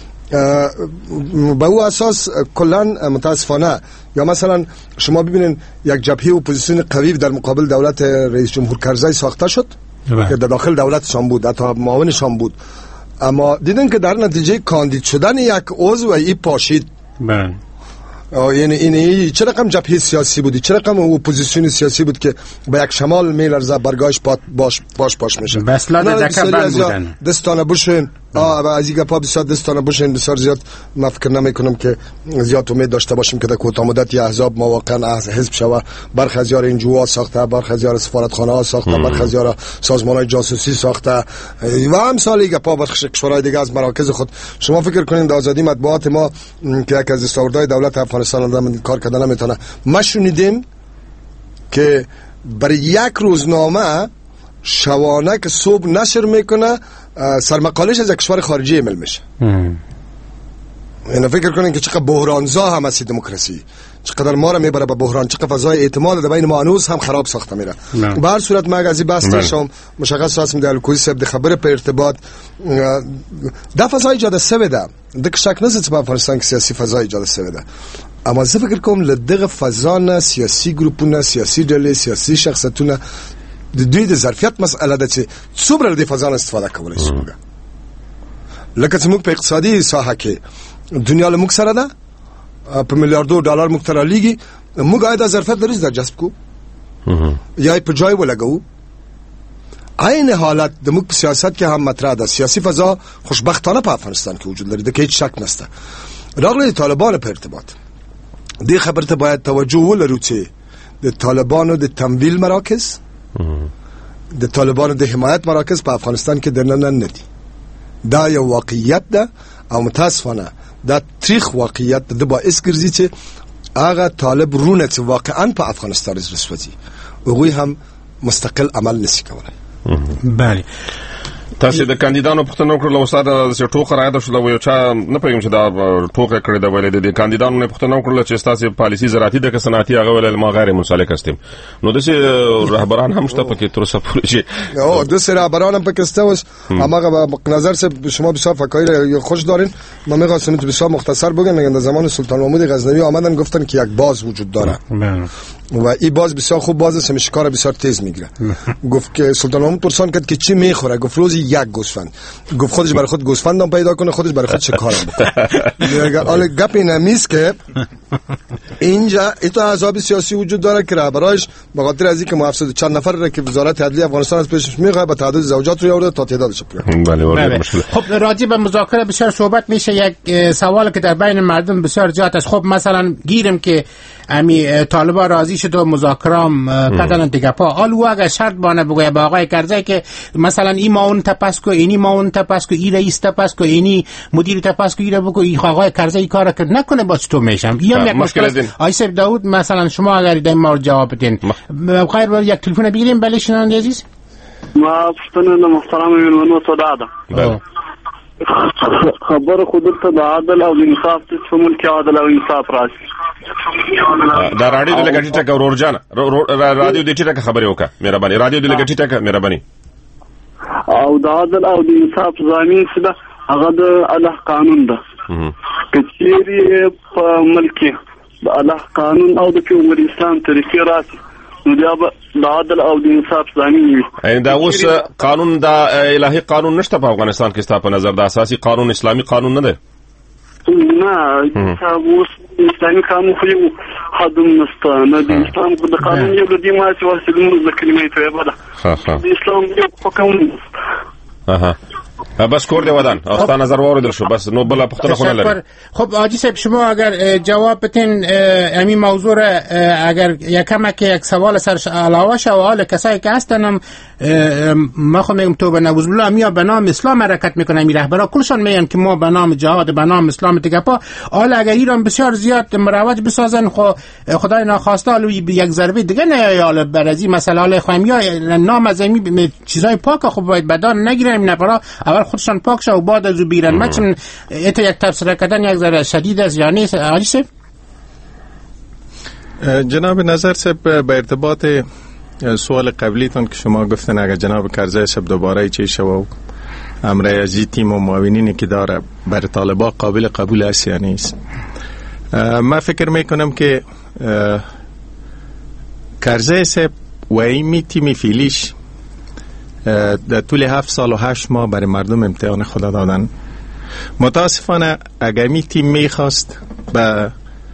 به او اساس کلا متاسفانه یا مثلا شما ببینین یک جبهه اپوزیسیون قوی در مقابل دولت رئیس جمهور کرزی ساخته شد که در داخل دولتشان بود، حتی معاونشان بود، اما دیدن که در نتیجه کاندید شدن یک عضو ای پاشید. بله. یعنی این چه رقم جبهه سیاسی بودی، چه رقم اپوزیسیون سیاسی بود که به یک شمال میلرزه برگاش باش باش باش میشه. بس لا دکه بند بودن دستانه بوشن. آه از این گپا بسیار دستانه بوشن. بسیار زیاد من فکر نمی کنم که زیاد امید داشته باشیم که در کوتاه مدت احزاب ما واقعا حزب شوه. برخی از یار انجوها ساخته، برخی از یار سفارتخانه ها ساخته، برخی از یار سازمان‌های جاسوسی ساخته و امثال گپا برخی کشورهای دیگه از مراکز خود. شما فکر کنین در آزادی مطبوعات ما که یک از دستاوردهای دولت افغانستان آدم کار کردن نمیتونه. ما شنیدیم که برای یک روزنامه شوانه که صبح نشر میکنه سرمقالش از یک کشور خارجی ایمیل میشه. اینا فکر کنین که چقدر بحرانزا هم هستی دموکراسی، چقدر ما رو میبره به بحران، چقدر فضای اعتماد در بین ما هنوز هم خراب ساخته میره. به هر صورت ما از این بحث شام مشخص هستم در الکوزی صاحب خبر په ارتباط دا فضای ایجاد سوی ده. دک شک نست په افغانستان کې سیاسي فضا ایجاد سوی ده، اما زه فکر کوم لدغه فضا نه سیاسي ګروپونه، سیاسي ډلې، سیاسي شخصیتونه د دوی د ظرفیت مسئله ده چې څومره د فضا استفاده کولای شي. لکه چې موږ په اقتصادي ساحه کې دنیا له موږ سره ده، په میلیاردو ډالر موږ تر لیږي، موږ آیا د ظرفیت لري د جذب کو یا په جای ولګو. عین حالت د موږ په سیاست کې هم مطرح ده. سیاسي فضا خوشبختانه په افغانستان کې وجود لري، د کې هیڅ شک نشته. راغلی طالبان په ارتباط دې خبره ته باید توجه ولرو چې د طالبانو د تمویل مراکز، د طالبانو د حمایت مراکز په افغانستان کې دننه نه دي. دا یو واقعیت ده او متاسفانه دا تاریخ واقعیت ده باعث ګرځي چې هغه طالب رونه چې واقعا په افغانستان رسوځي هغوی هم مستقل عمل نشي کولای. بله تاسو د کاندیدانو پوښتنه وکړه استاد چې ټوکه راځي شو یو چا نه پېږم چې دا ټوکه کړې دا ولې د کاندیدانو نه پوښتنه وکړه چې تاسو پالیسي زراعتي د صنعتي هغه ولې ما غیر منسلک استم نو د رهبران هم شته پکې تر څه پورې چې او د سر رهبران هم پکې استوس اما به نظر سے شما بسیار فکایی خوش دارین من می‌خواستم تو بسیار مختصر بگم میگن در زمان سلطان محمود غزنوی آمدن گفتن که یک باز وجود داره و این باز بسیار خوب باز است شکار بسیار تیز میگیره گفت که سلطان محمود پرسان کرد که چی میخوره گفت روزی یک گوسفند گفت خودش برای خود گوسفندم پیدا کنه خودش برای خود شکارم بکنه حالا گپ این همیست که اینجا ایتا احزاب سیاسی وجود داره که رهبرایش به خاطر از اینکه هفتصد چند نفر را که وزارت عدلیه افغانستان از پیشش میخواد به تعداد زوجات رو آورده تا تعدادش بیاره. بله خب راجع به مذاکره بسیار صحبت میشه. یک سوال که در بین مردم بسیار زیاد است. خب مثلا گیرم که امی طالبا راضی شد و مذاکرام کردن دیگه پا آلو اگر شرط بانه بگویه با آقای کرزی که مثلا این ماون تپس کو اینی ماون تپس کو این رئیس تپس کو اینی مدیر تپس کو ایره بگو این آقای کرزی کار کرد نکنه باز تو میشم یا یک مشکل آیسف داود مثلا شما اگر در این مورد جواب بدین بخیر یک تلفن بگیریم. بله شنونده عزیز ما پښتنه محترم وینونو ته داده خبر خودت ته عادل او انصاف ته ملک عادل او انصاف راشي دا رادیو د لګټی ټک ورور جان رادیو د ټک خبرې وکړه مهرباني رادیو د لګټی ټک مهرباني او د عادل او د انصاف ضامن څه ده هغه د الله قانون ده کچېری په ملک د الله قانون او د پیغمبر اسلام طریقې راشي نو د عادل او د انصاف ضامن وي. این دا اوس قانون دا الهي قانون نشته په افغانستان کې ستاسو په نظر د اساسي قانون اسلامي قانون نه ده؟ نه اوس اسلامي قانون خو یو حدم نسته نه د اسلام د قانون یو د دې ما چې واسه د کلمې طیبه ده د اسلام یو حکم اها بس کور دی ودان استا نظر واردل شو بس نو بلا پختنه خونه لري. خب حاجی صاحب شما اگر جواب بدین همین موضوع را اگر یکم که یک سوال سرش علاوه شه و حال کسایی که هستن ما خو میگم تو به نوز بالله میا به نام اسلام حرکت میکنن می رهبرا کلشون میگن که ما به نام جهاد به نام اسلام دیگه پا حالا اگر ایران بسیار زیاد مروج بسازن خو خدای ناخواسته حالا یک ضربه دیگه نه حالا برازی مثلا حالا خمیا نام از این چیزای پاک خب باید بدان نگیریم نپرا اول خودشان پاک شه و بعد از بیرن مچن ایت یک تفسیر کردن یک ذره شدید است یعنی علی صاحب جناب نظر صاحب به ارتباط سوال قبلیتون که شما گفتن اگر جناب کرزی صاحب دوباره چه شو امر ازی تیم و معاونینی که داره بر طالبا قابل قبول است یا نیست. من فکر میکنم که کرزی صاحب و این تیم فیلیش در طول هفت سال و هشت ماه برای مردم امتحان خدا دادن. متاسفانه اگر می تیم میخواست به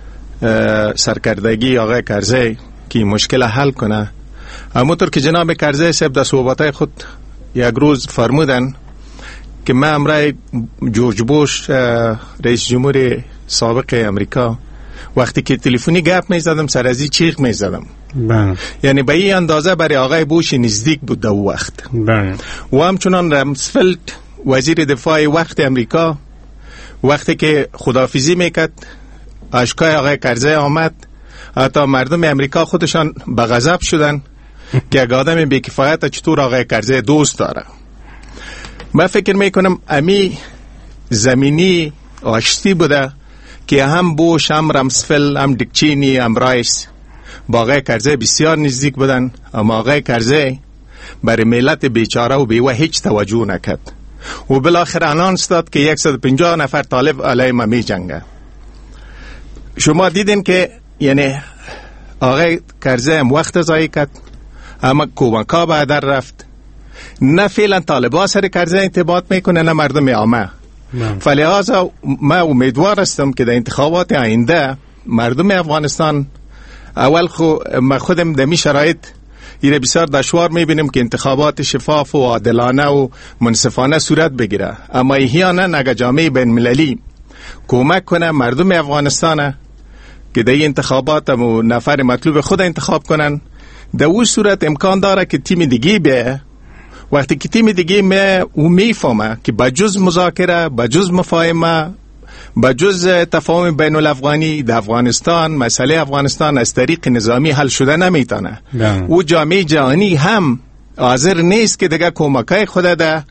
سرکردگی آقای کرزی که مشکل حل کنه همونطور که جناب کرزی صاحب در صحبتای خود یک روز فرمودن که من امرای جورج بوش رئیس جمهور سابق امریکا وقتی که تلفنی گپ می زدم سر ازی چیخ می زدم بله. یعنی به این اندازه برای آقای بوش نزدیک بود در وقت بله. و همچنان رامسفلد وزیر دفاع وقت امریکا وقتی که خداحافظی میکرد اشکای آقای کرزی آمد حتی مردم امریکا خودشان به غضب شدن که یک آدم بی‌کفایت چطور آقای کرزی دوست داره. من فکر میکنم امی زمینی آشتی بوده که هم بوش هم رامسفلد هم دیکچینی هم رایس با آقای کرزی بسیار نزدیک بودن اما آقای کرزی برای ملت بیچاره و بیوه هیچ توجه نکرد و بالاخره انانس داد که صد و پنجاه نفر طالب علیه ما می جنگه. شما دیدین که یعنی آقای کرزی هم وقت ضایع کرد اما کومکا به در رفت نه فعلا طالبا سر کرزی انتباط میکنه نه مردم عامه. فلهذا ما امیدوار هستم که در انتخابات آینده مردم افغانستان اول خو ما خودم در می شرایط ایره بسیار دشوار میبینیم که انتخابات شفاف و عادلانه و منصفانه صورت بگیره اما احیانا اگر جامعه بین مللی کمک کنه مردم افغانستان که در این انتخابات و نفر مطلوب خود انتخاب کنن در اون صورت امکان داره که تیم دیگه بیه وقتی که تیم دیگه می او میفهمه که بجز مذاکره بجز مفاهمه بجز تفاهم بین الافغانی در افغانستان مسئله افغانستان از طریق نظامی حل شده نمیتونه او جامعه جهانی هم حاضر نیست که دیگه کمکای خود ده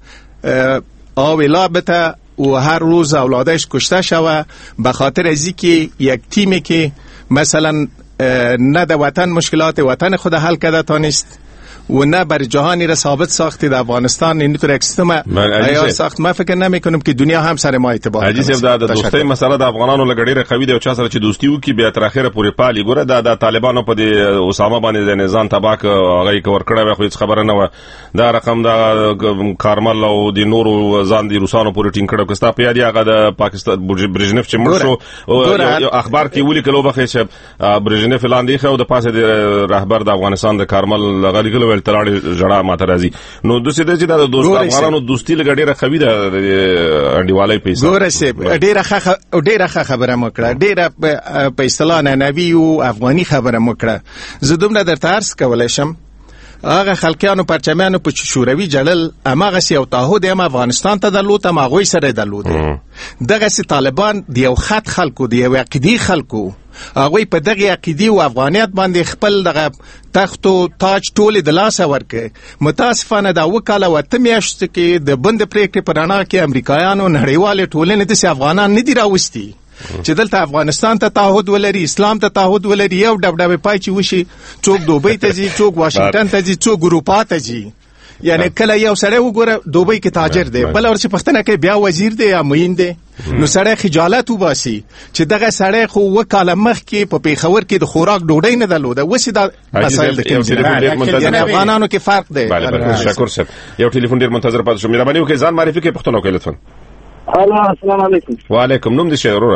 آویلا بته و هر روز اولادش کشته شوه به خاطر از اینکه یک تیمی که مثلا نه در وطن مشکلات وطن خود حل کرده تانست و نه بر جهانی را ثابت ساختی در افغانستان اینطور یک سیستم عیار ساخت. ما فکر نمی کنم که دنیا هم سر ما اعتبار کنه. حاجی صاحب د دوستۍ مسله د افغانانو لګړې قوي دی او چا سره چې دوستي وکي بیا تر اخره پورې پالي. ګوره دا د طالبانو په دې اسامه باندې د نظام تباک هغه کور کړه خو هیڅ خبره نه و. دا رقم د کارمل او د نورو ځان دي روسانو پورې ټینګ کړو که ستا په یاد هغه د پاکستان برژنیف چې مړ شو او اخبار کې ولیکلو بخې چې برژنیف لاندې خو د پاسه د رهبر د افغانستان د کارمل غلیګلو ول تلاړي جړه ماته راځي. نو د سې د چې د دوست افغانانو دوستي لګړې قوي ده انډیوالۍ پیسې. ګوره سه ډېره ښه ډېره ښه خبره مکړه ډېره په اصطلاح نبی او افغاني خبره مکړه. زه دومره درته عرض کولای شم هغه خلکیانو پرچمیانو په شوروي جړل اماغه سی او تعهد هم افغانستان ته درلود هم هغوی سره درلود. دغه سی طالبان د یو خط خلکو د یو عقیدي خلکو هغوی په دغه عقیدي او افغانیت باندې خپل دغه تخت او تاج ټولې د لاسه ورکړي. متاسفانه دا وکاله وته میاشت کې د بند پریکړې په رڼا کې امریکایانو نړیوالې ټولنې د افغانان نه دي راوستي چې دلته افغانستان ته تعهد ولري اسلام ته تعهد ولري یو ډب ډب پای چې وشي څوک دوبۍ ته ځي څوک واشنگټن ته ځي څوک اروپا ته ځي. یعنی کله یو سړی وګوره دوبۍ کې تاجر دی بل ورڅ پښتنه کې بیا وزیر دی یا معین دی نو سړی خجالت وباسي چې دغه سړی خو وکاله مخ کې په پیښور کې د خوراک ډوډۍ نه درلوده وسی دا مسایل د کې افغانانو کې فرق دی. شکر صاحب یو ټلیفون ډیر منتظر پاتې شو. مهرباني وکړئ ځان معرفي کړئ پښتنو کې لطفا. السلام علیکم. وعلیکم. نوم دې شه وروره؟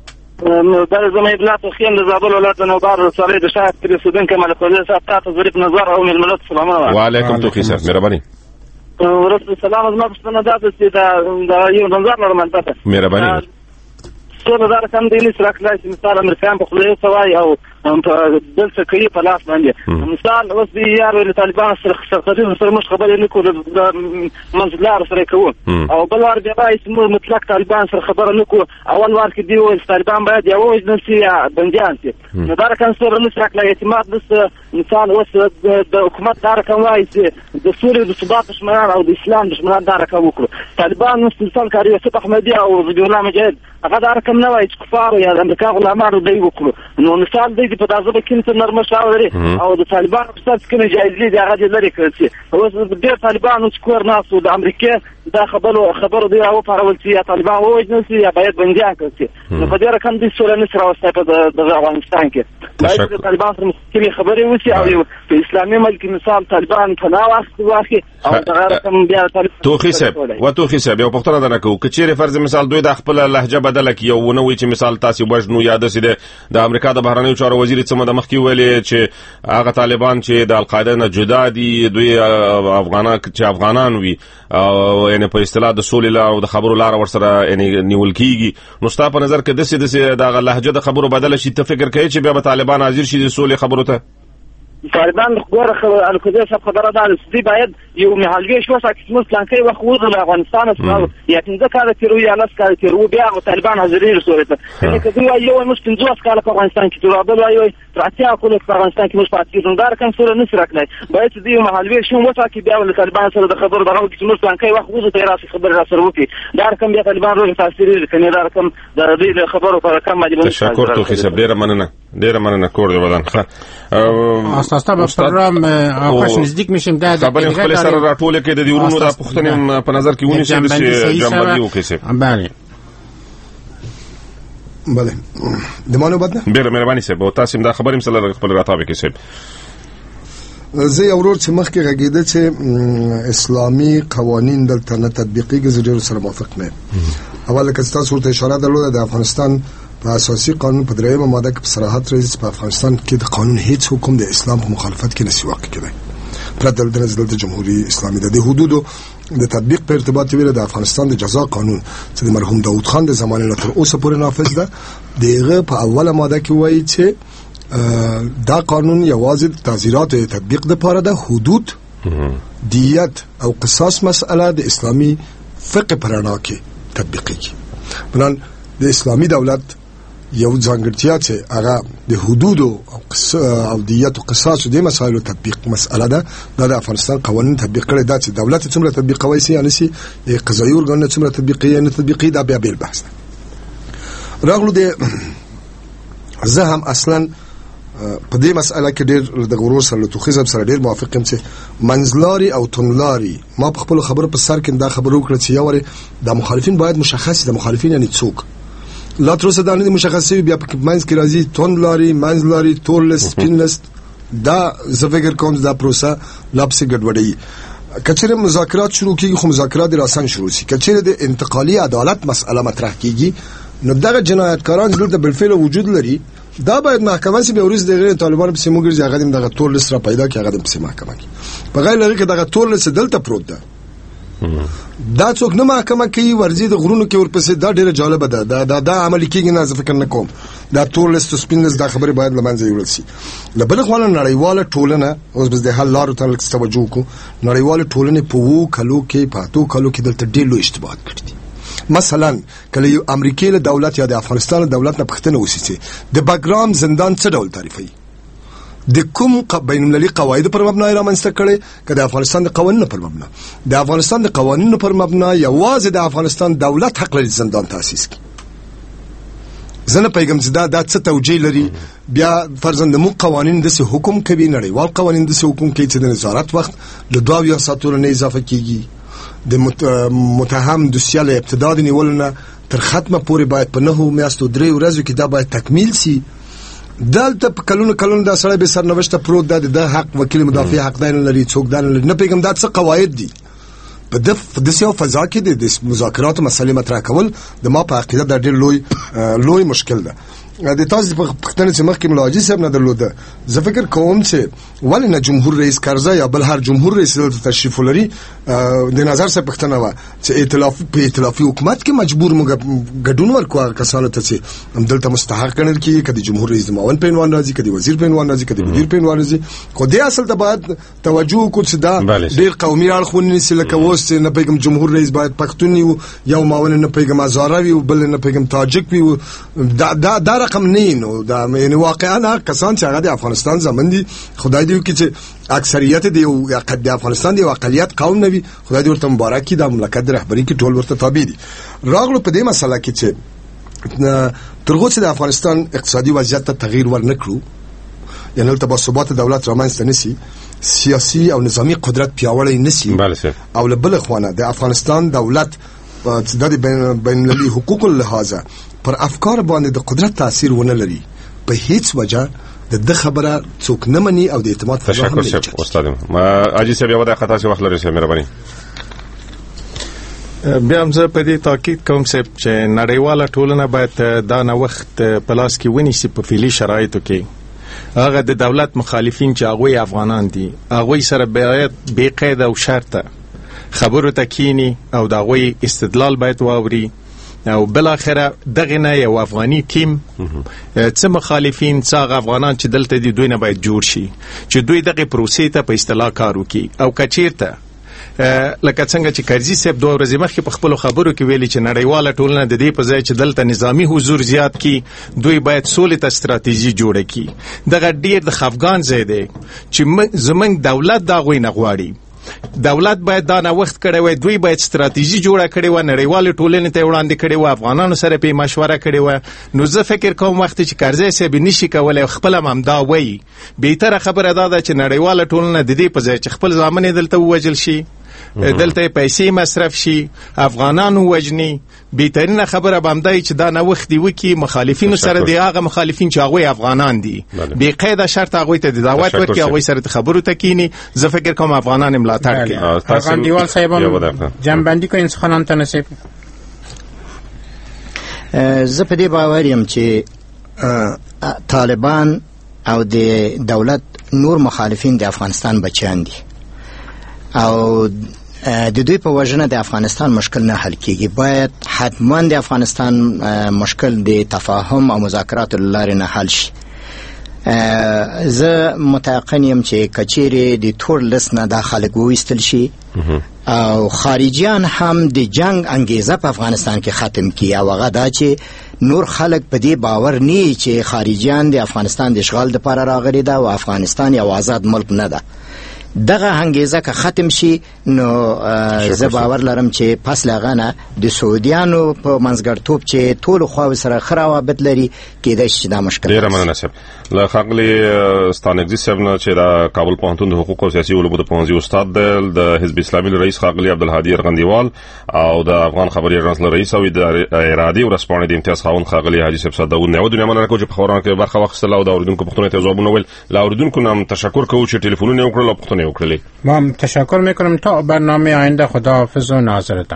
در زمین بلاد خیم د زابل ولایت نوبار سره د شاه پرسیدنت کمال پردیس تاسو ظریف نظر او ملت سلام. وعلیکم توفیق صاحب مهرباني. ورته سلام از ما پښتنه ده چې دا یو نظر لرم تاسو. مهرباني. څو نظر کم دی نه سره کله چې مثال امریکایان په خله سوای او په دلته کوي په لاس باندې مثال اوس دی یار له طالبان سره سره سره مش خبرې نه کول د منځلار سره کوو او بل ور دی اسمه مطلق طالبان سره خبره نه کوو. اول ور کې دی او طالبان باید یو وجنسي بنديان سي نو دا رقم سره نه سره کله اعتماد بس مثال اوس د حکومت دا رقم وایي چې د سوري د ثبات دشمنان او د اسلام دشمنان دا رقم وکړو. طالبان مستقل کاری یوسف احمدی او ویډیو الله مجاهد هغه دا رقم نه وایي چې کفار یا د امریکا غلامانو دی وکړو. نو مثال دی په تاسو به کینته نرمه شاوري او د طالبان په څیر کې جایزې دی هغه لري کړی اوس د طالبانو څکور ناسو د امریکا دا خبرو خبرو دی او پرول چې طالبان وایي چې یا باید بنديان کړي. نو په دې رقم دي سره نه سره واستای په د افغانستان کې باید طالبان سره مستقلی خبرې وشي او په اسلامي ملک مثال طالبان په ناوخت واخی او دا رقم بیا طالبان توخي صاحب و توخي صاحب یو پښتنه ده نه کو کچېره فرض مثال دوی د خپل لهجه بدل کی یو نو وی چې مثال تاسو وژنو یاد سي د امریکا د بهرنیو چارو وزیر څه مده مخکې ویلي چې هغه طالبان چې د القاعده نه جدا دي دوی افغانان چې افغانان وي او یعنی په اصطلاح د سولې لار او د خبرو لار ورسره یعنی نیول کیږي. نو ستا په نظر کې د سې د لهجه د خبرو بدل شي ته فکر کوي چې بیا به طالبان حاضر شي د سولې خبرو ته؟ طالبان غوړه الکوزه صاحب خبره ده چې باید یو محلګي شو ساکس مسلانکې وخت د افغانستان سره یا څنګه کار تیرو یا لاس کار تیرو بیا طالبان حاضرې رسولته یعنی کله یو مش پنځوس کال په افغانستان کې تر بل وایي تراتیا کول په افغانستان کې مش پاتې زندار کم سره نه سره کړی باید دې محلګي شو وساکې بیا ول طالبان سره د خبرو دغه چې مسلانکې وخت ته راځي خبر را سره وکي دا رقم بیا طالبان روغ تاثیر کوي دا رقم د دې خبرو پر کم باندې تشکر تو خو ډیره مننه ډیره مننه کور دی ودان ښه اساسا به پروګرام آخرش نزدیک میشیم دا خبرې خپل سره راټول کې د دیورونو د پښتنې په نظر کې ونی چې جنبندي وکړي. بله بله د مانو بدنه ډیره مهرباني صاحب او تاسو دا خبرې مسله خپل راتابه کې صاحب. زه یو ورور چې مخکې غږیده چې اسلامي قوانین دلته نه تطبیقیږي زه ډېر سره موافق نه یم. اوله که تاسو ورته اشاره درلوده د افغانستان په اساسي قانون په دریمه ماده کې په صراحت راځي په افغانستان کې د قانون هیڅ حکم د اسلام په مخالفت کې نشي واقع کېدای. پرته د نظر د جمهوریت اسلامي د حدودو د تطبیق په ارتباط ویل د افغانستان د جزا قانون چې د مرحوم داوود خان د زمانه نه تر اوسه پورې نافذ ده. دغه په اوله ماده کې وایي چې دا قانون یوازې د تعزیرات تطبیق لپاره ده. حدود دیت او قصاص مسأله د اسلامي فقه پرانا کې تطبیقي کی. بلان د اسلامي دولت یو ځانګړتیا چې هغه د حدود او او دیت او قصاص د مسایلو تطبیق مسأله ده د افغانستان قوانین تطبیق کړي دا چې دولت څومره تطبیقوي سي یعنی سي د قضایي ارګان څومره تطبیقي نه تطبیقي دا بیا بیل بحث ده. راغلو د زه هم اصلا په دې مسأله کې ډېر د غرور سره له توخیزم سره ډېر موافق یم چې منځلاري او تونلاري ما په خپل خبرو په سر کې دا خبرو کړې چې یو د مخالفین باید مشخص د مخالفین یعنی څوک لا تر اوسه دا نه مشخصي بیا په منځ کې راځي تونلاري منځلاري تورلس سپینلس دا زه فکر کوم دا پروسه لا پسې ګډوډي کچېره مذاکرات شروع کیږي خو مذاکرات ډېر آسان شروع شي کچېره د انتقالي عدالت مسأله مطرح کیږي نو دغه جنایتکاران دلته بالفعل وجود لري دا باید محکمه سي به ورس دغه طالبان په سیمو کې هغه دغه تورلس را پیدا کی هغه په محکمه کې په غیر لري کې دغه تورلس دلته پروت ده دا څوک نه محکمه کوي ورزي د غرونو کې ورپسې دا ډیره جالب ده دا دا, دا عملي کېږي نه فکر نه کوم دا تورلس سپینلس دا خبره باید لمنځه یوړل شي لبل خو نړیواله ټولنه اوس بس د حل لارو ته توجه کو نړیواله ټولنه په وو کلو کې پاتو کلو کې دلته ډېر لوی اشتباهات کړي مثلا کله یو امریکای له دولت یا د افغانستان دولت نه پښتنه وسیسي د باګرام زندان څه ډول تعریفي د کوم بین المللي قواعد پر مبنا رامنځته کړي که د افغانستان د قوانینو پر مبنا د افغانستان د قوانینو پر مبنا یوازې د افغانستان دولت حق لري زندان تاسیس کړي زنه پیغام زدا د څه توجیه لري بیا فرضاً د مو قوانین د سه حکم کوي نړیوال قوانین د سه حکم کوي چې د نظارت وخت له دوه یا ساتور نه اضافه کیږي د متهم د سیال ابتدا د نیولنه تر ختمه پورې باید په نهو میاشتو درې ورځو کې دا باید تکمیل شي دلته په کلونو کلونو دا سړی به سرنوشته پروت ده د حق وکیل مدافع حق نه لري څوک دا نه پیغام دا څه قواعد دي په د سیاو فضا کې د مذاکرات مسلې مطرح کول د ما په عقیده دا ډېر لوی لوی مشکل ده د تاسو په پښتنه چې مخکې ملاجي صاحب نه درلوده زه فکر کوم چې ولې نه جمهور رئیس کارزای یا بل هر جمهور رئیس ته تشریف لري د نظر سره پښتنه و چې ائتلاف په ائتلافي حکومت کې مجبور موږ ګډون ورکو کسانو ته چې دلته مستحق ګڼل کیږي کدي جمهور رئیس د معاون پینوان راځي کدي وزیر پینوان راځي کدي وزیر پینوان راځي خو دې اصل ته باید توجه کو چې دا ډیر قومي اړخونه نسی لکه وست نه پیغام جمهور رئیس باید پښتون یو معاون نه پیغام هزاروي او بل نه پیغام تاجک وي دا دا رقم نه نو دا یعنی واقعا کسان چې هغه د افغانستان زمون دي خدای دې وکړي چې اکثریت دی او د افغانستان دی اقلیت قوم نه وي خدای دې ورته مبارک کړي د مملکت رهبری کې ټول ورته تابع دي راغلو په دې مسله کې چې ترغه چې د افغانستان اقتصادي وضعیت ته تغییر ورنکړو یعنی تل ثبات دولت رامنځته نشي سیاسي او نظامی قدرت پیاوړی نشي او بل خوانه د افغانستان دولت د بین المللي حقوق اللحاظه پر افکار باندې د قدرت تاثیر ونه لري په هیڅ وجه د خبره څوک نه مني او د اعتماد فضا هم نه لري. استاد ما اجي سبي ودا خطا سي وخت لري سي مهرباني بیا هم زه په دې تاکید کوم چې نړیواله ټولنه باید دا نه وخت په لاس کې ونیسي په فعلي شرایطو کې هغه د دولت مخالفین چې هغه افغانان دي هغه سره باید بې قید او شرطه خبرو ته کینی او دا غوي استدلال باید واوري او بل اخره دغه نه یو افغاني ټیم څه مخالفین څه افغانان چې دلته دي دوی نه باید جوړ شي چې دوی دغه پروسې ته په اصطلاح کار وکړي او کچیرته لکه څنګه چې کرزي صاحب دوه ورځې مخکې په خپل خبرو کې ویلي چې نړیواله ټولنه د دې په ځای چې دلته نظامی حضور زیات کی دوی باید سولې ته ستراتیژي جوړه کی دغه ډیر د خفګان ځای دی چې زمونږ دولت دا غوي نه غواړي دولت باید دا نه وخت کړی وای دوی باید ستراتیژي جوړه کړې و نړیواله ټولنې ته وړاندې کړې و افغانانو سره په مشوره کړې و نو زه فکر کوم وخت چې کرزی صاحب نشي کولای خپل هم دا وای بهتره خبره دا ده چې نړیواله ټولنه د دې په ځای چې خپل ځامن دلته ووجل شي دلته پیسې مصرف شي افغانانو وجني بهترینه خبره بامدای چې دا نه وخت دی وکي مخالفینو سره دی هغه مخالفین چې هغه افغانان دي بې قید شرط هغه ته د دعوت ورکړي هغه سره خبرو ته کینی زه فکر کوم افغانان ملاتړ کوي افغان دیوال صاحبانو جنبندی کوي انسانان ته نصیب زه په دې باور یم چې طالبان او د دولت نور مخالفین د افغانستان بچیان دي او د دوی په وجنه د افغانستان مشکل نه حل کیږي باید حتما د افغانستان مشکل د تفاهم او مذاکرات لارې نه حل شي زه متيقن یم چې کچېرې د تور لس نه دا خلک وایستل شي او خارجيان هم د جنگ انګیزه په افغانستان کې ختم کی او هغه دا چې نور خلک په دې باور نه چې خارجيان د افغانستان د اشغال لپاره راغلي ده او افغانستان یو آزاد ملک نه ده. دغه انګیزه که ختم شي نو زه باور لرم چې پس له نه د سعودیانو په منځګړتوب چې ټول خو سره خراوابت لري کېدای شي دا مشکل. ډیره مننه صاحب. له خپل ستانګزي صاحب نه چې دا کابل پوهنتون د حقوق او سیاسي علومو د پوهنځي استاد دی، د حزب اسلامي رئیس خپل عبدالهادي ارغندیوال او د افغان خبري اژانس رئیس او د ارادي ورسپانې د امتیاز خاوند خپل حاجی صاحب صداو نه ودونه مننه کوم چې په خبرونه کې برخه واخیستله او د اوریدونکو پوښتنو ته ځوابونه ویل. لا اوریدونکو نام تشکر کوم چې ټلیفونونه وکړل او پوښتنه وکړلې. ما تشکر میکنم. تا برنامه آینده خداحافظ و ناظرتان.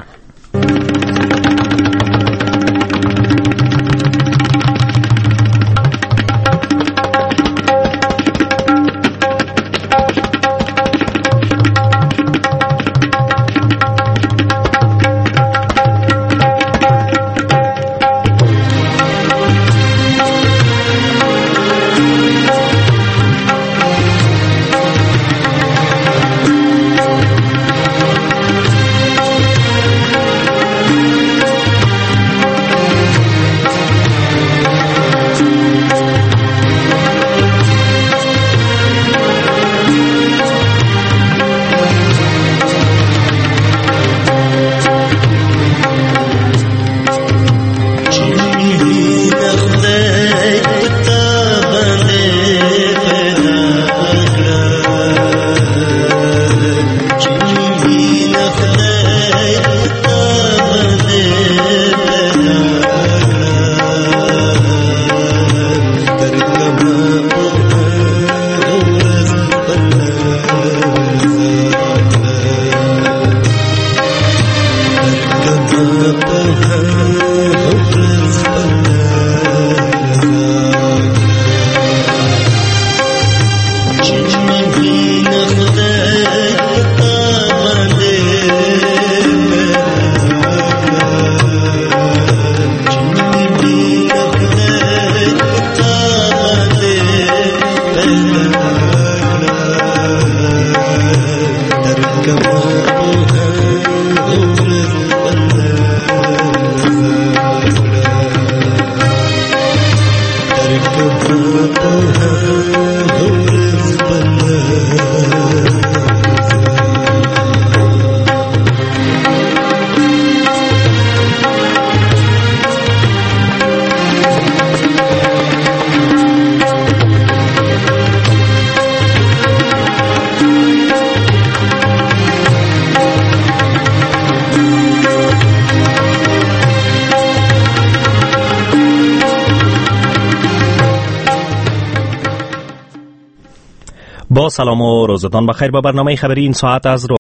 با سلام و روزتان بخیر. با برنامه خبری این ساعت از